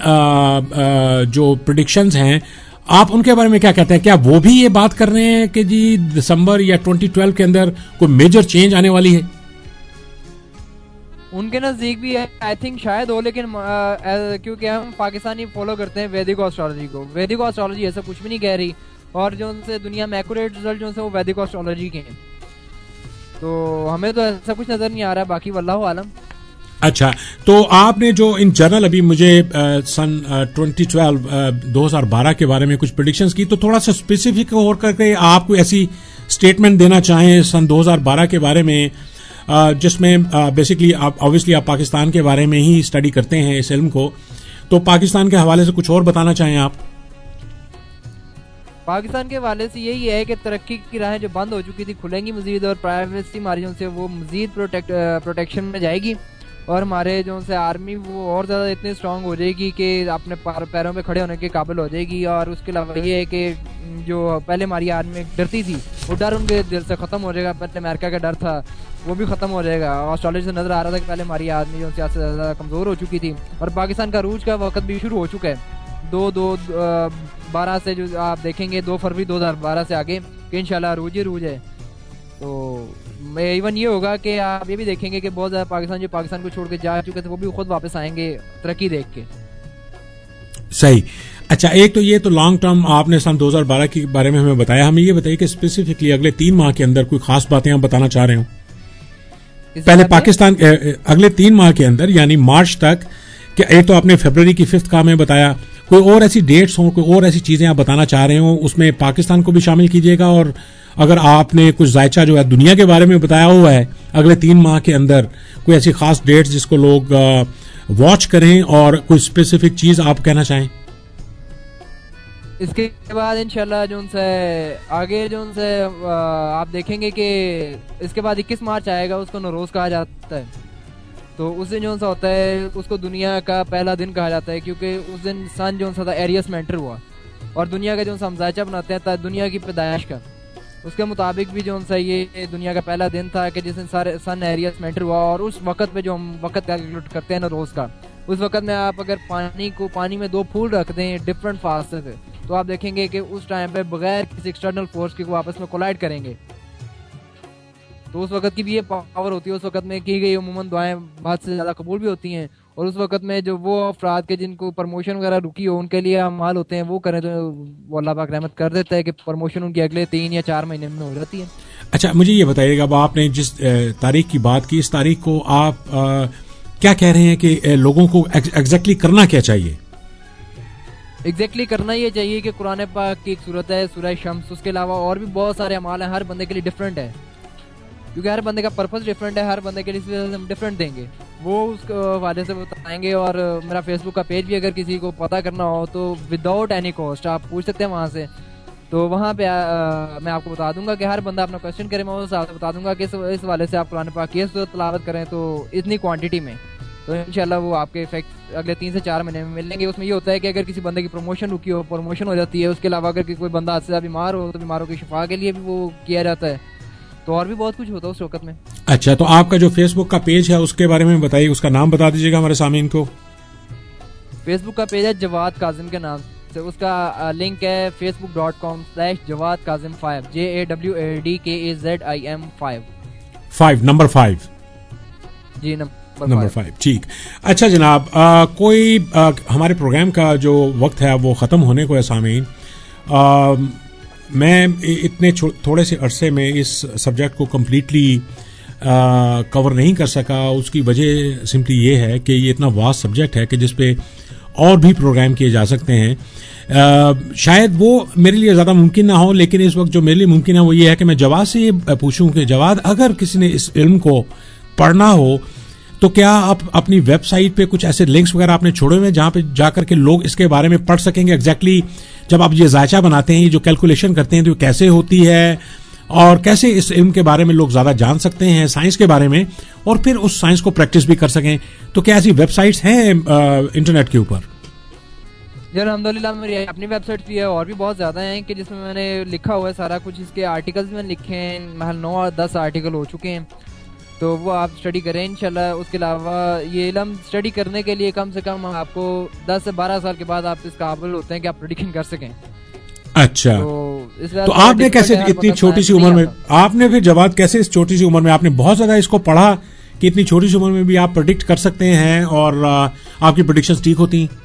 جو پریڈکشنز ہیں آپ ان کے بارے میں کیا کہتے ہیں؟ کیا وہ بھی یہ بات کر رہے ہیں کہ جی دسمبر یا 2012 کے اندر کوئی میجر چینج آنے والی ہے؟ ان کے نزدیک بھی آئی تھنک شاید ہو, لیکن کیونکہ ہم پاکستانی فالو کرتے ہیں ویدک آسٹرالوجی کو. ویدک آسٹرالوجی ایسا کچھ بھی نہیں کہہ رہی, اور جو ان سے دنیا میں ایکوریٹ رزلٹ جو سے وہ ویدک آسٹرالوجی کے ہیں. تو ہمیں تو ایسا کچھ نظر نہیں آ رہا, باقی واللہ عالم. اچھا, تو آپ نے جو ان جنرل ابھی مجھے سن 2012 کے بارے میں کچھ پریڈکشنز کی, تو تھوڑا سا اسپیسیفک اور کر کے آپ کو ایسی اسٹیٹمنٹ دینا چاہیں سن 2012 کے بارے میں, جس میں بیسکلی آپ آبویسلی آپ پاکستان کے بارے میں ہی اسٹڈی کرتے ہیں اس علم کو, تو پاکستان کے حوالے سے کچھ اور بتانا چاہیں آپ؟ پاکستان کے حوالے سے یہی ہے کہ ترقی کی راہیں جو بند ہو چکی تھی کھلیں گی مزید, اور پرائیویسی ہماری جو سے وہ مزید پروٹیکشن میں جائے گی, اور ہمارے جو سے آرمی وہ اور زیادہ اتنی اسٹرانگ ہو جائے گی کہ اپنے پیروں پہ کھڑے ہونے کے قابل ہو جائے گی. اور اس کے علاوہ یہ ہے کہ جو پہلے ہماری آرمی ڈرتی تھی وہ ڈر ان کے دل سے ختم ہو جائے گا. پہلے امریکہ کا ڈر تھا وہ بھی ختم ہو جائے گا. آسٹریلیا سے نظر آ رہا تھا کہ پہلے ہماری آرمی جو سیاست زیادہ کمزور ہو چکی تھی, اور پاکستان کا عروج کا وقت بھی شروع ہو چکا ہے 2012 سے. جو آپ دیکھیں گے 2 فروری 2012 سے آگے کہ انشاءاللہ عروج ہی عروج ہے. تو ایون یہ ہوگا کہ آپ یہ بھی دیکھیں گے کہ بہت زیادہ پاکستان کو چھوڑ کے جا چکے تھے وہ بھی خود واپس آئیں گے ترقی دیکھ کے. صحیح. اچھا, ایک تو یہ تو لانگ ٹرم آپ نے سن 2012 کے بارے میں ہمیں بتایا, ہمیں یہ بتائیے کہ اسپیسیفکلی اگلے 3 ماہ کے اندر کوئی خاص باتیں آپ بتانا چاہ رہے ہوں. پہلے پاکستان اگلے 3 ماہ کے اندر یعنی مارچ تک, کہ ایک تو آپ نے فیبروری کی 5 کا ہمیں بتایا, کوئی اور ایسی ڈیٹس ہوں, کوئی اور ایسی چیزیں آپ بتانا چاہ رہے ہوں, اس میں پاکستان کو بھی شامل کیجیے گا. اور اگر آپ نے کچھ ذائچہ جو ہے دنیا کے بارے میں بتایا ہوا ہے اگلے 3 ماہ کے اندر, کوئی ایسی خاص ڈیٹس جس کو لوگ واچ کریں, اور کوئی اسپیسیفک چیز آپ کہنا چاہیں. اس کے بعد انشاءاللہ جو ان سے آگے جو ان سے آپ دیکھیں گے کہ اس کے بعد 21 مارچ آئے گا, اس کو نوروز کہا جاتا ہے. تو اس دن جو سا ہوتا ہے اس کو دنیا کا پہلا دن کہا جاتا ہے, کیونکہ اس دن سن جو سا تھا ایریس میں انٹر ہوا, اور دنیا کا جو سا ہم ذائچہ بناتے ہیں دنیا کی پیدائش کا, اس کے مطابق بھی جو سا یہ دنیا کا پہلا دن تھا کہ جس دن سن ایریس میں انٹر ہوا. اور اس وقت پہ جو ہم وقت کیلکولیٹ کرتے ہیں نا روز کا, اس وقت میں آپ اگر پانی میں 2 پھول رکھ دیں ڈفرنٹ فاصلے سے, تو آپ دیکھیں گے کہ اس ٹائم پہ بغیر کسی ایکسٹرنل فورس کے وہ آپس میں کولائڈ کریں گے. تو اس وقت کی بھی یہ پاور ہوتی ہے. اس وقت میں کی گئی عموماً دعائیں بہت سے زیادہ قبول بھی ہوتی ہیں, اور اس وقت میں جو وہ افراد کے جن کو پروموشن وغیرہ رکی ہو ان کے لیے اعمال ہوتے ہیں وہ کریں تو وہ اللہ پاک رحمت کر دیتا ہے کہ پروموشن ان کی اگلے 3 یا 4 مہینے میں ہو جاتی ہے. اچھا, مجھے یہ بتائیے گا, اب آپ نے جس تاریخ کی بات کی, اس تاریخ کو آپ کیا کہہ رہے ہیں کہ لوگوں کو ایگزیکٹلی کرنا کیا چاہیے؟ ایگزیکٹلی کرنا یہ چاہیے کہ قرآن پاک کی ایک صورت ہے سورہ شمس, اس کے علاوہ اور بھی بہت سارے اعمال ہیں, ہر بندے کے لیے ڈفرینٹ ہے, کیونکہ ہر بندے کا پرپس ڈفرینٹ ہے, ہر بندے کے لیے ہم ڈفرینٹ دیں گے, وہ اس حوالے سے بتائیں گے. اور میرا فیس بک کا پیج بھی اگر کسی کو پتہ کرنا ہو تو وداؤٹ اینی کاسٹ آپ پوچھ سکتے ہیں وہاں سے. تو وہاں پہ میں آپ کو بتا دوں گا کہ ہر بندہ اپنا کوشچن کرے, میں اس بتا دوں گا کہ اس حوالے سے آپ قرآن پاک کی تلاوت کریں تو اتنی کوانٹٹی میں, تو انشاءاللہ وہ آپ کے افیکٹ اگلے 3 سے 4 مہینے میں ملیں گے. اس میں یہ ہوتا ہے کہ اگر کسی بندے کی پروموشن رکی ہو, پروموشن ہو جاتی ہے. اس کے علاوہ اگر کوئی بندہ حد سے زیادہ بیمار ہو تو بیماروں کی شفا کے لیے بھی وہ کیا جاتا ہے. تو اور بھی بہت کچھ ہوتا ہے اس وقت میں. اچھا, تو آپ کا جو فیس بک کا پیج ہے اس کے بارے میں بتائیے, اس کا نام بتا دیجیے گا ہمارے سامعین کو. فیس بک کا پیج ہے جواد کاظم کے نام سے, اس کا لنک ہے facebook.com/جواد Kazim 5 JAWADKAZIM 5 number 5 G number 5. ٹھیک. اچھا جناب, کوئی ہمارے پروگرام کا جو وقت ہے وہ ختم ہونے کو ہے سامعین. میں اتنے تھوڑے سے عرصے میں اس سبجیکٹ کو کمپلیٹلی کور نہیں کر سکا. اس کی وجہ سمپلی یہ ہے کہ یہ اتنا واسٹ سبجیکٹ ہے کہ جس پہ اور بھی پروگرام کیے جا سکتے ہیں. شاید وہ میرے لیے زیادہ ممکن نہ ہو, لیکن اس وقت جو میرے لیے ممکن ہے وہ یہ ہے کہ میں جواد سے یہ پوچھوں کہ جواد, اگر کسی نے اس علم کو پڑھنا ہو تو کیا آپ اپنی ویب سائٹ پہ کچھ ایسے لنکس وغیرہ آپ نے چھوڑے ہوئے جہاں پہ جا کر کے لوگ اس کے بارے میں پڑھ سکیں گے ایگزیکٹلی جب آپ یہ ذائچہ بناتے ہیں, یہ جو کیلکولیشن کرتے ہیں تو کیسے ہوتی ہے, اور کیسے اس علم کے بارے میں لوگ زیادہ جان سکتے ہیں سائنس کے بارے میں, اور پھر اس سائنس کو پریکٹس بھی کر سکیں. تو کیا ایسی ویب سائٹس ہیں انٹرنیٹ کے اوپر؟ جی الحمدللہ میری اپنی ویب سائٹ بھی ہے, اور بھی بہت زیادہ ہیں کہ جس میں نے لکھا ہوا ہے سارا کچھ. اس کے آرٹیکلز میں لکھے ہیں, محل 9 اور 10 آرٹیکل ہو چکے ہیں, تو وہ آپ اسٹڈی کریں انشاءاللہ. اس کے علاوہ یہ علم اسٹڈی کرنے کے لیے کم سے کم آپ کو 10 سے 12 سال کے بعد آپ اس قابل ہوتے ہیں کہ آپ پریڈکشن کر سکیں. اچھا, تو آپ نے کیسے اتنی چھوٹی سی عمر میں, آپ نے پھر جواد کیسے اس چھوٹی سی عمر میں, آپ نے بہت زیادہ اس کو پڑھا کہ اتنی چھوٹی سی عمر میں بھی آپ پریڈکٹ کر سکتے ہیں اور آپ کی پریڈکشنز ٹھیک ہوتی ہیں؟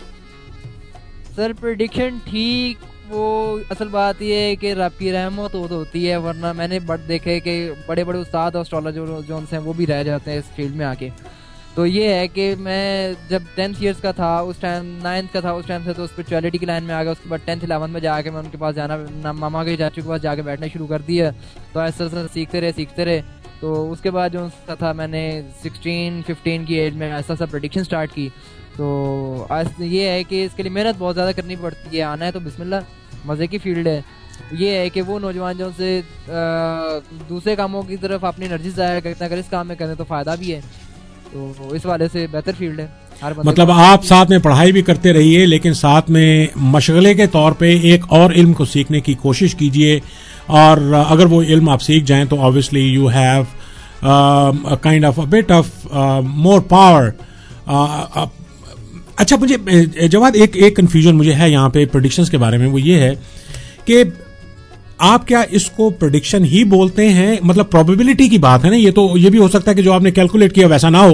سر پریڈکشن ٹھیک, وہ اصل بات یہ ہے کہ رب کی رحمت ہوتی ہے, ورنہ میں نے دیکھے کہ بڑے بڑے استاد اسٹرالوجر جو ہیں وہ بھی رہ جاتے ہیں اس فیلڈ میں آ کے. تو یہ ہے کہ میں جب 10th ایئرس کا تھا اس ٹائم, 9th کا تھا اس ٹائم سے, تو اسپرچویلٹی کی لائن میں آ گیا. اس کے بعد 10th 11th میں جا کے میں ان کے پاس جانا, ماما کے چاچو کے پاس جا کے بیٹھنا شروع کر دیا. تو ایسا سیکھتے رہے تو اس کے بعد جو تھا میں نے 16-15 کی ایج میں ایسا پریڈکشن سٹارٹ کی. تو یہ ہے کہ اس کے لیے محنت بہت زیادہ کرنی پڑتی ہے. آنا ہے تو بسم اللہ, مزے کی فیلڈ ہے. یہ ہے کہ وہ نوجوان جو سے دوسرے کاموں کی طرف اپنی انرجی ضائع کرتے ہیں, اگر اس کام میں کریں تو فائدہ بھی ہے. تو اس والے سے بہتر فیلڈ ہے. مطلب آپ ساتھ میں پڑھائی بھی کرتے رہیے, لیکن ساتھ میں مشغلے کے طور پہ ایک اور علم کو سیکھنے کی کوشش کیجیے, اور اگر وہ علم آپ سیکھ جائیں تو obviously you have kind of a bit of more power. اچھا, مجھے جواد ایک کنفیوژن مجھے ہے یہاں پہ پریڈکشنز کے بارے میں, وہ یہ ہے کہ آپ کیا اس کو پریڈکشن ہی بولتے ہیں؟ مطلب پروبیبلٹی کی بات ہے نا, یہ تو یہ بھی ہو سکتا ہے کہ جو آپ نے کیلکولیٹ کیا ویسا نہ ہو.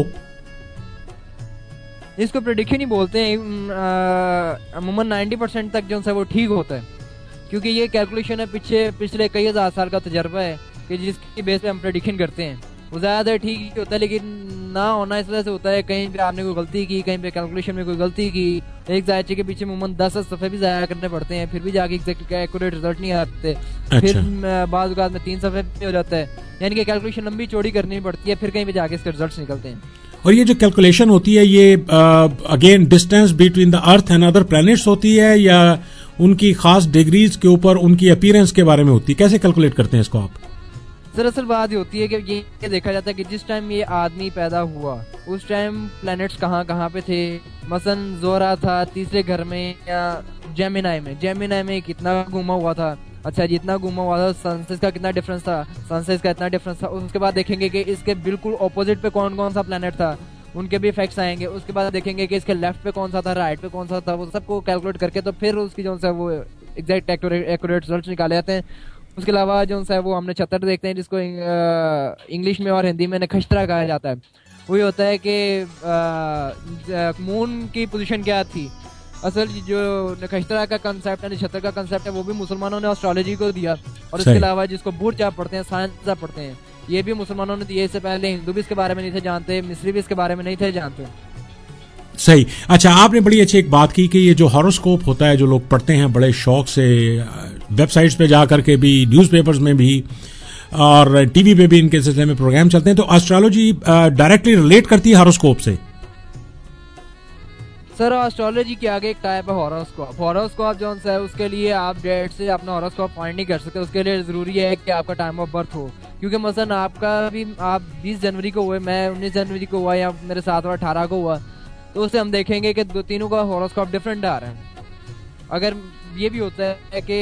اس کو پریڈکشن ہی بولتے ہیں. عموماً 90% تک جو ہے وہ ٹھیک ہوتا ہے, کیونکہ یہ کیلکولیشن ہے پچھلے کئی ہزار سال کا تجربہ ہے کہ جس کی بیس پہ ہم پریڈکشن کرتے ہیں. وہ زیادہ ٹھیک ہی ہوتا ہے, لیکن نہ ہونا اس وجہ سے ہوتا ہے کہیں پہ آپ نے کوئی غلطی کی, کہیں پہ کیلکولیشن میں کوئی غلطی کی, ایک ذائچے کے پیچھے عموماً 10 صفحے بھی ضائع کرنے پڑتے ہیں, پھر بھی جا کے ایکوریٹ رزلٹ نہیں آتے. پھر بعض اوقات میں 3 صفحے بھی ہو جاتا ہے, یعنی کہ کیلکولیشن لمبی چوڑی کرنی پڑتی ہے, پھر کہیں پہ جا کے اس کے رزلٹس نکلتے ہیں. اور یہ جو کیلکولیشن ہوتی ہے یہ again distance between the earth and other planets ہوتی ہے, یا ان کی خاص ڈگریز کے اوپر ان کی اپیرنس کے بارے میں ہوتی ہے؟ کیسے کیلکولیٹ کرتے ہیں اس کو آپ؟ سر اصل بات یہ ہوتی ہے کہ یہ دیکھا جاتا ہے کہ جس ٹائم یہ آدمی پیدا ہوا اس ٹائم پلانٹس کہاں پہ تھے. مثلا زہرہ تھا تیسرے گھر میں, یا جیمینائی میں کتنا گھوما ہوا تھا. اچھا جتنا گھوما ہوا تھا, سنسز کا کتنا ڈفرنس تھا, سنسز کا اتنا ڈفرنس تھا. اس کے بعد دیکھیں گے کہ اس کے بالکل اپوزٹ پہ کون سا پلانٹ تھا, ان کے بھی افیکٹس آئیں گے. اس کے بعد دیکھیں گے کہ اس کے لیفٹ پہ کون سا تھا, رائٹ پہ کون سا تھا. وہ سب کو کیلکولیٹ کر کے تو پھر اس کی جو ہے وہ ایگزیکٹ ایکوریٹ رزلٹس نکالے جاتے ہیں. اس کے علاوہ جو ہے وہ ہم نے چھتر دیکھتے ہیں, جس کو انگلش میں اور ہندی میں نکھشترا کہا جاتا ہے. وہی ہوتا ہے کہ مون کی پوزیشن کیا تھی. اصل جو نکھشترا کا کنسیپٹ ہے, نچھتر کا کنسیپٹ ہے, وہ بھی مسلمانوں نے اسٹرالوجی کو دیا. اور اس کے علاوہ جس کو بورڈ چاپ پڑھتے ہیں, سائنس پڑھتے ہیں, یہ بھی مسلمانوں نے دیے. اس سے پہلے ہندو بھی اس کے بارے میں نہیں تھے جانتے, مصری بھی اس کے بارے میں نہیں تھے جانتے. صحیح. اچھا, آپ نے بڑی اچھی ایک بات کی کہ یہ جو ہاروسکوپ ہوتا ہے جو لوگ پڑھتے ہیں بڑے شوق سے, ویب سائٹس پہ جا کر کے بھی, نیوز پیپرز میں بھی, اور ٹی وی پہ بھی ان کے سلسلے میں پروگرام چلتے ہیں, تو اسٹرالوجی ڈائریکٹلی ریلیٹ کرتی ہے ہاروسکوپ سے؟ سر اسٹرالوجی کے آگے ایک ٹائپ ہے ہاروسکوپ جو ہے اس کے لیے آپ ڈیٹ سے اپنا ہاروسکوپ فائنڈ نہیں کر سکتے. اس کے لیے ضروری ہے کہ آپ کا ٹائم آف برتھ ہو, کیونکہ مثلا آپ کا بھی آپ 20 جنوری کو ہوئے, میں 19 جنوری کو ہوا, یا میرے ساتھ والا 18 کو ہوا, تو اس سے ہم دیکھیں گے کہ تینوں کا ہاروسکوپ ڈفرینٹ آ رہا ہے. اگر یہ بھی ہوتا ہے کہ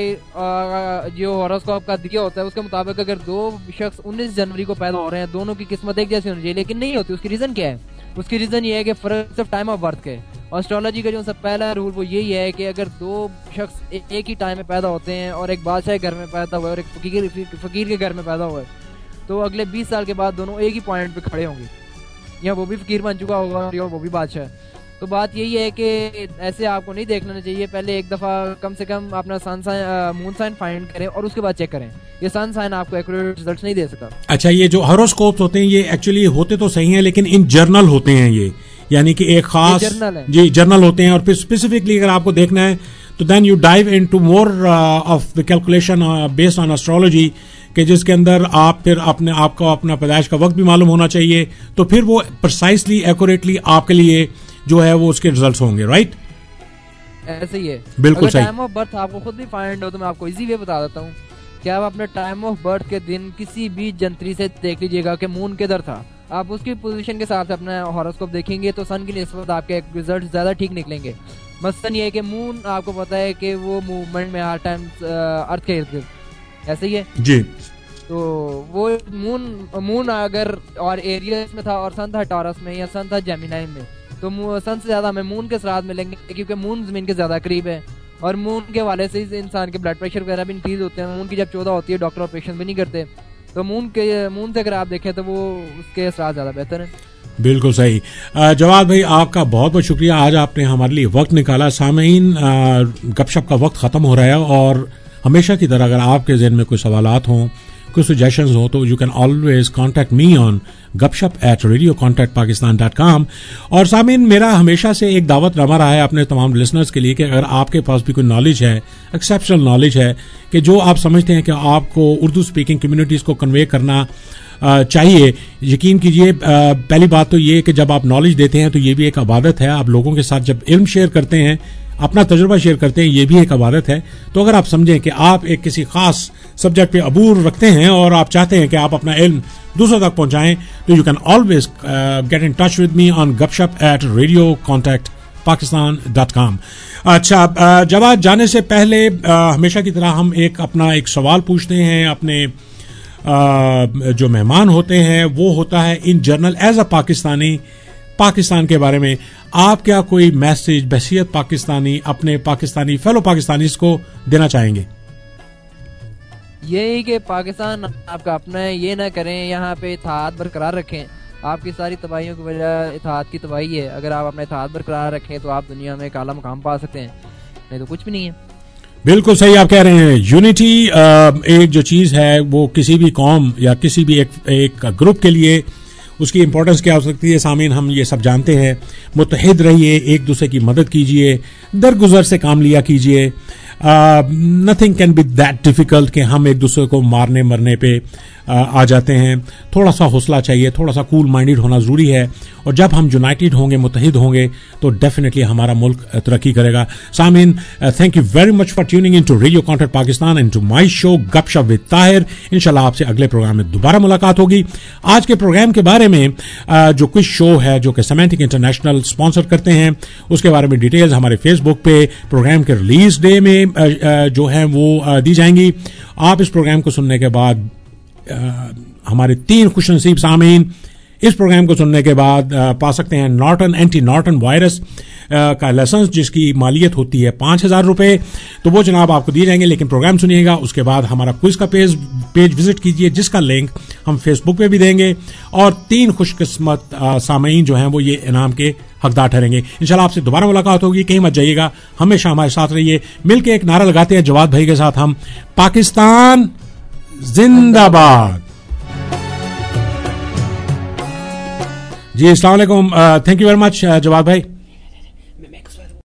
جو ہاروسکوپ کا دیا ہوتا ہے اس کے مطابق اگر 2 شخص 19 جنوری کو پیدا ہو رہے ہیں, دونوں کی قسمت ایک جیسی ہونی چاہیے, لیکن نہیں ہوتی. اس کی ریزن کیا ہے؟ اس کی ریزن یہ ہے کہ فرق صرف ٹائم آف برتھ کے. اسٹرالوجی کا جو سب پہلا رول وہ یہی ہے کہ اگر 2 شخص ایک ہی ٹائم میں پیدا ہوتے ہیں, اور ایک بادشاہ کے گھر میں پیدا ہوا ہے اور ایک فقیر کے گھر میں پیدا ہوا ہے, تو اگلے 20 سال کے بعد دونوں ایک ہی پوائنٹ پہ کھڑے ہوں گے, یا وہ بھی فقیر بن چکا ہوگا اور وہ بھی بادشاہ. تو بات یہی ہے کہ ایسے آپ کو نہیں دیکھنا چاہیے. پہلے ایک دفعہ کم سے کم اپنا مون سائن فائنڈ کریں اور اس کے بعد چیک کریں. یہ سن سائن آپ کو ایکوریٹ رزلٹس نہیں دے سکتا. اچھا, یہ جو ہاروسکوپس ہوتے ہیں یہ ایکچولی ہوتے تو صحیح ہیں, لیکن ان جرنل ہوتے ہیں یہ, یعنی کہ ایک خاص جی جرنل ہوتے ہیں. اور پھر اسپیسیفکلی اگر آپ کو دیکھنا ہے تو then you dive into more of the calculation based on astrology, کہ جس کے اندر آپ پھر آپ کو اپنا پیدائش کا وقت بھی معلوم ہونا چاہیے, تو پھر وہ پرسائسلی ایکوریٹلی آپ کے لیے جو ہے وہ اس کے ریزلٹس ہوں گے. رائٹ, ایسے ہی ہے. بالکل صحیح. ٹائم آف برتھ آپ کو خود بھی فائنڈ ہو تو میں آپ کو ایزی وے بتا دیتا ہوں کہ آپ اپنے ٹائم آف برتھ کے دن کسی بھی جنتری سے دیکھ لیجیے گا کہ مون کدھر تھا. آپ اس کی پوزیشن کے ساتھ اپنا ہاروسکوپ دیکھیں گے تو سن کی نسبت آپ کے ریزلٹ زیادہ ٹھیک نکلیں گے. مثلاً یہ ہے کہ مون آپ کو پتا ہے کہ وہ موومنٹ میں ہر ٹائم ارتھ کے ارد گرد ایسے ہی ہے جی. تو وہ مون اگر اور ایریاز میں تھا اور سن تھا ٹارس میں یا سن تھا جیمینائی میں, تو سن سے زیادہ ہمیں مون کے اثرات ملیں گے, کیونکہ مون زمین کے زیادہ قریب ہے, اور مون کے حوالے سے انسان کے بلڈ پریشر وغیرہ بھی انکریز ہوتے ہیں. مون کی جب 14 ہوتی ہے ڈاکٹر آپریشن بھی نہیں کرتے, تو مون سے اگر آپ دیکھیں تو وہ اس کے اثرات زیادہ بہتر ہیں. بالکل صحیح. جواد بھائی آپ کا بہت بہت شکریہ, آج آپ نے ہمارے لیے وقت نکالا. سامعین, گپ شپ کا وقت ختم ہو رہا ہے, اور ہمیشہ کی طرح اگر آپ کے ذہن میں کوئی سوالات ہوں, کوئی سجیشنز ہو, تو you can always contact me on gupshup@radiocontact.pakistan.com. اور سامعین, میرا ہمیشہ سے ایک دعوت نامہ رہا ہے اپنے تمام لسنرز کے لیے کہ اگر آپ کے پاس بھی کوئی نالج ہے, ایکسیپشنل نالج ہے, کہ جو آپ سمجھتے ہیں کہ آپ کو اردو اسپیکنگ کمیونٹیز کو کنوے کرنا چاہیے. یقین کیجئے پہلی بات تو یہ کہ جب آپ نالج دیتے ہیں تو یہ بھی ایک عبادت ہے. آپ لوگوں کے ساتھ جب علم شیئر کرتے ہیں, اپنا تجربہ شیئر کرتے ہیں, یہ بھی ایک عبادت ہے. تو اگر آپ سمجھیں کہ آپ ایک کسی خاص سبجیکٹ پہ عبور رکھتے ہیں اور آپ چاہتے ہیں کہ آپ اپنا علم دوسروں تک پہنچائیں, تو you can always get in touch with me on Gup Shup @radiocontactpakistan.com. اچھا, جواد, جانے سے پہلے ہمیشہ کی طرح ہم اپنا ایک سوال پوچھتے ہیں اپنے جو مہمان ہوتے ہیں. وہ ہوتا ہے in general as a Pakistani, Pakistan کے بارے میں آپ کیا کوئی میسج بحیثیت پاکستانی اپنے پاکستانی فیلو پاکستانیز کو دینا چاہیں گے؟ یہی کہ پاکستان آپ کا اپنا ہے, یہ نہ کریں, یہاں پہ اتحاد برقرار رکھیں. آپ کی ساری تباہیوں کی وجہ اتحاد کی تباہی ہے. اگر آپ اپنا اتحاد برقرار رکھیں تو آپ دنیا میں ایک اعلیٰ مقام پا سکتے ہیں, نہیں تو کچھ بھی نہیں ہے. بالکل صحیح آپ کہہ رہے ہیں. یونٹی ایک جو چیز ہے وہ کسی بھی قوم یا کسی بھی ایک گروپ کے لیے اس کی امپورٹنس کیا ہو سکتی ہے. سامعین, ہم یہ سب جانتے ہیں. متحد رہیے, ایک دوسرے کی مدد کیجیے, درگزر سے کام لیا کیجیے. Nothing can be that difficult کہ ہم ایک دوسرے کو مارنے مرنے پہ آ جاتے ہیں. تھوڑا سا حوصلہ چاہیے, تھوڑا سا کول مائنڈیڈ ہونا ضروری ہے. اور جب ہم یونائٹیڈ ہوں گے, متحد ہوں گے, تو ڈیفینیٹلی ہمارا ملک ترقی کرے گا. سامعین, thank you very much for tuning in to radio contact Pakistan and to my show Gup Shup with Tahir. انشاءاللہ آپ سے اگلے پروگرام میں دوبارہ ملاقات ہوگی. آج کے پروگرام کے بارے میں جو کچھ شو ہے جو کہ سیمینٹک انٹرنیشنل اسپانسر کرتے ہیں, اس کے بارے میں ڈیٹیلز ہمارے فیس بک پہ پروگرام کے ریلیز ڈے میں جو ہیں وہ دی جائیں گی. آپ اس پروگرام کو سننے کے بعد ہمارے 3 خوش نصیب سامعین اس پروگرام کو سننے کے بعد پا سکتے ہیں نارٹن اینٹی نارٹن وائرس کا لائسنس, جس کی مالیت ہوتی ہے 5,000 روپے. تو وہ جناب آپ کو دیے جائیں گے. لیکن پروگرام سنیے گا, اس کے بعد ہمارا کوئز کا پیج وزٹ کیجیے, جس کا لنک ہم فیس بک پہ بھی دیں گے. اور 3 خوش قسمت سامعین جو ہیں وہ یہ انعام کے حقدار ٹھہریں گے. انشاءاللہ آپ سے دوبارہ ملاقات ہوگی. کہیں مت جائیے گا, ہمیشہ ہمارے ساتھ رہیے. مل کے ایک نعرہ لگاتے ہیں جواد بھائی کے ساتھ ہم, پاکستان زندہ باد. جی السلام علیکم. Thank you very much Jawad بھائی.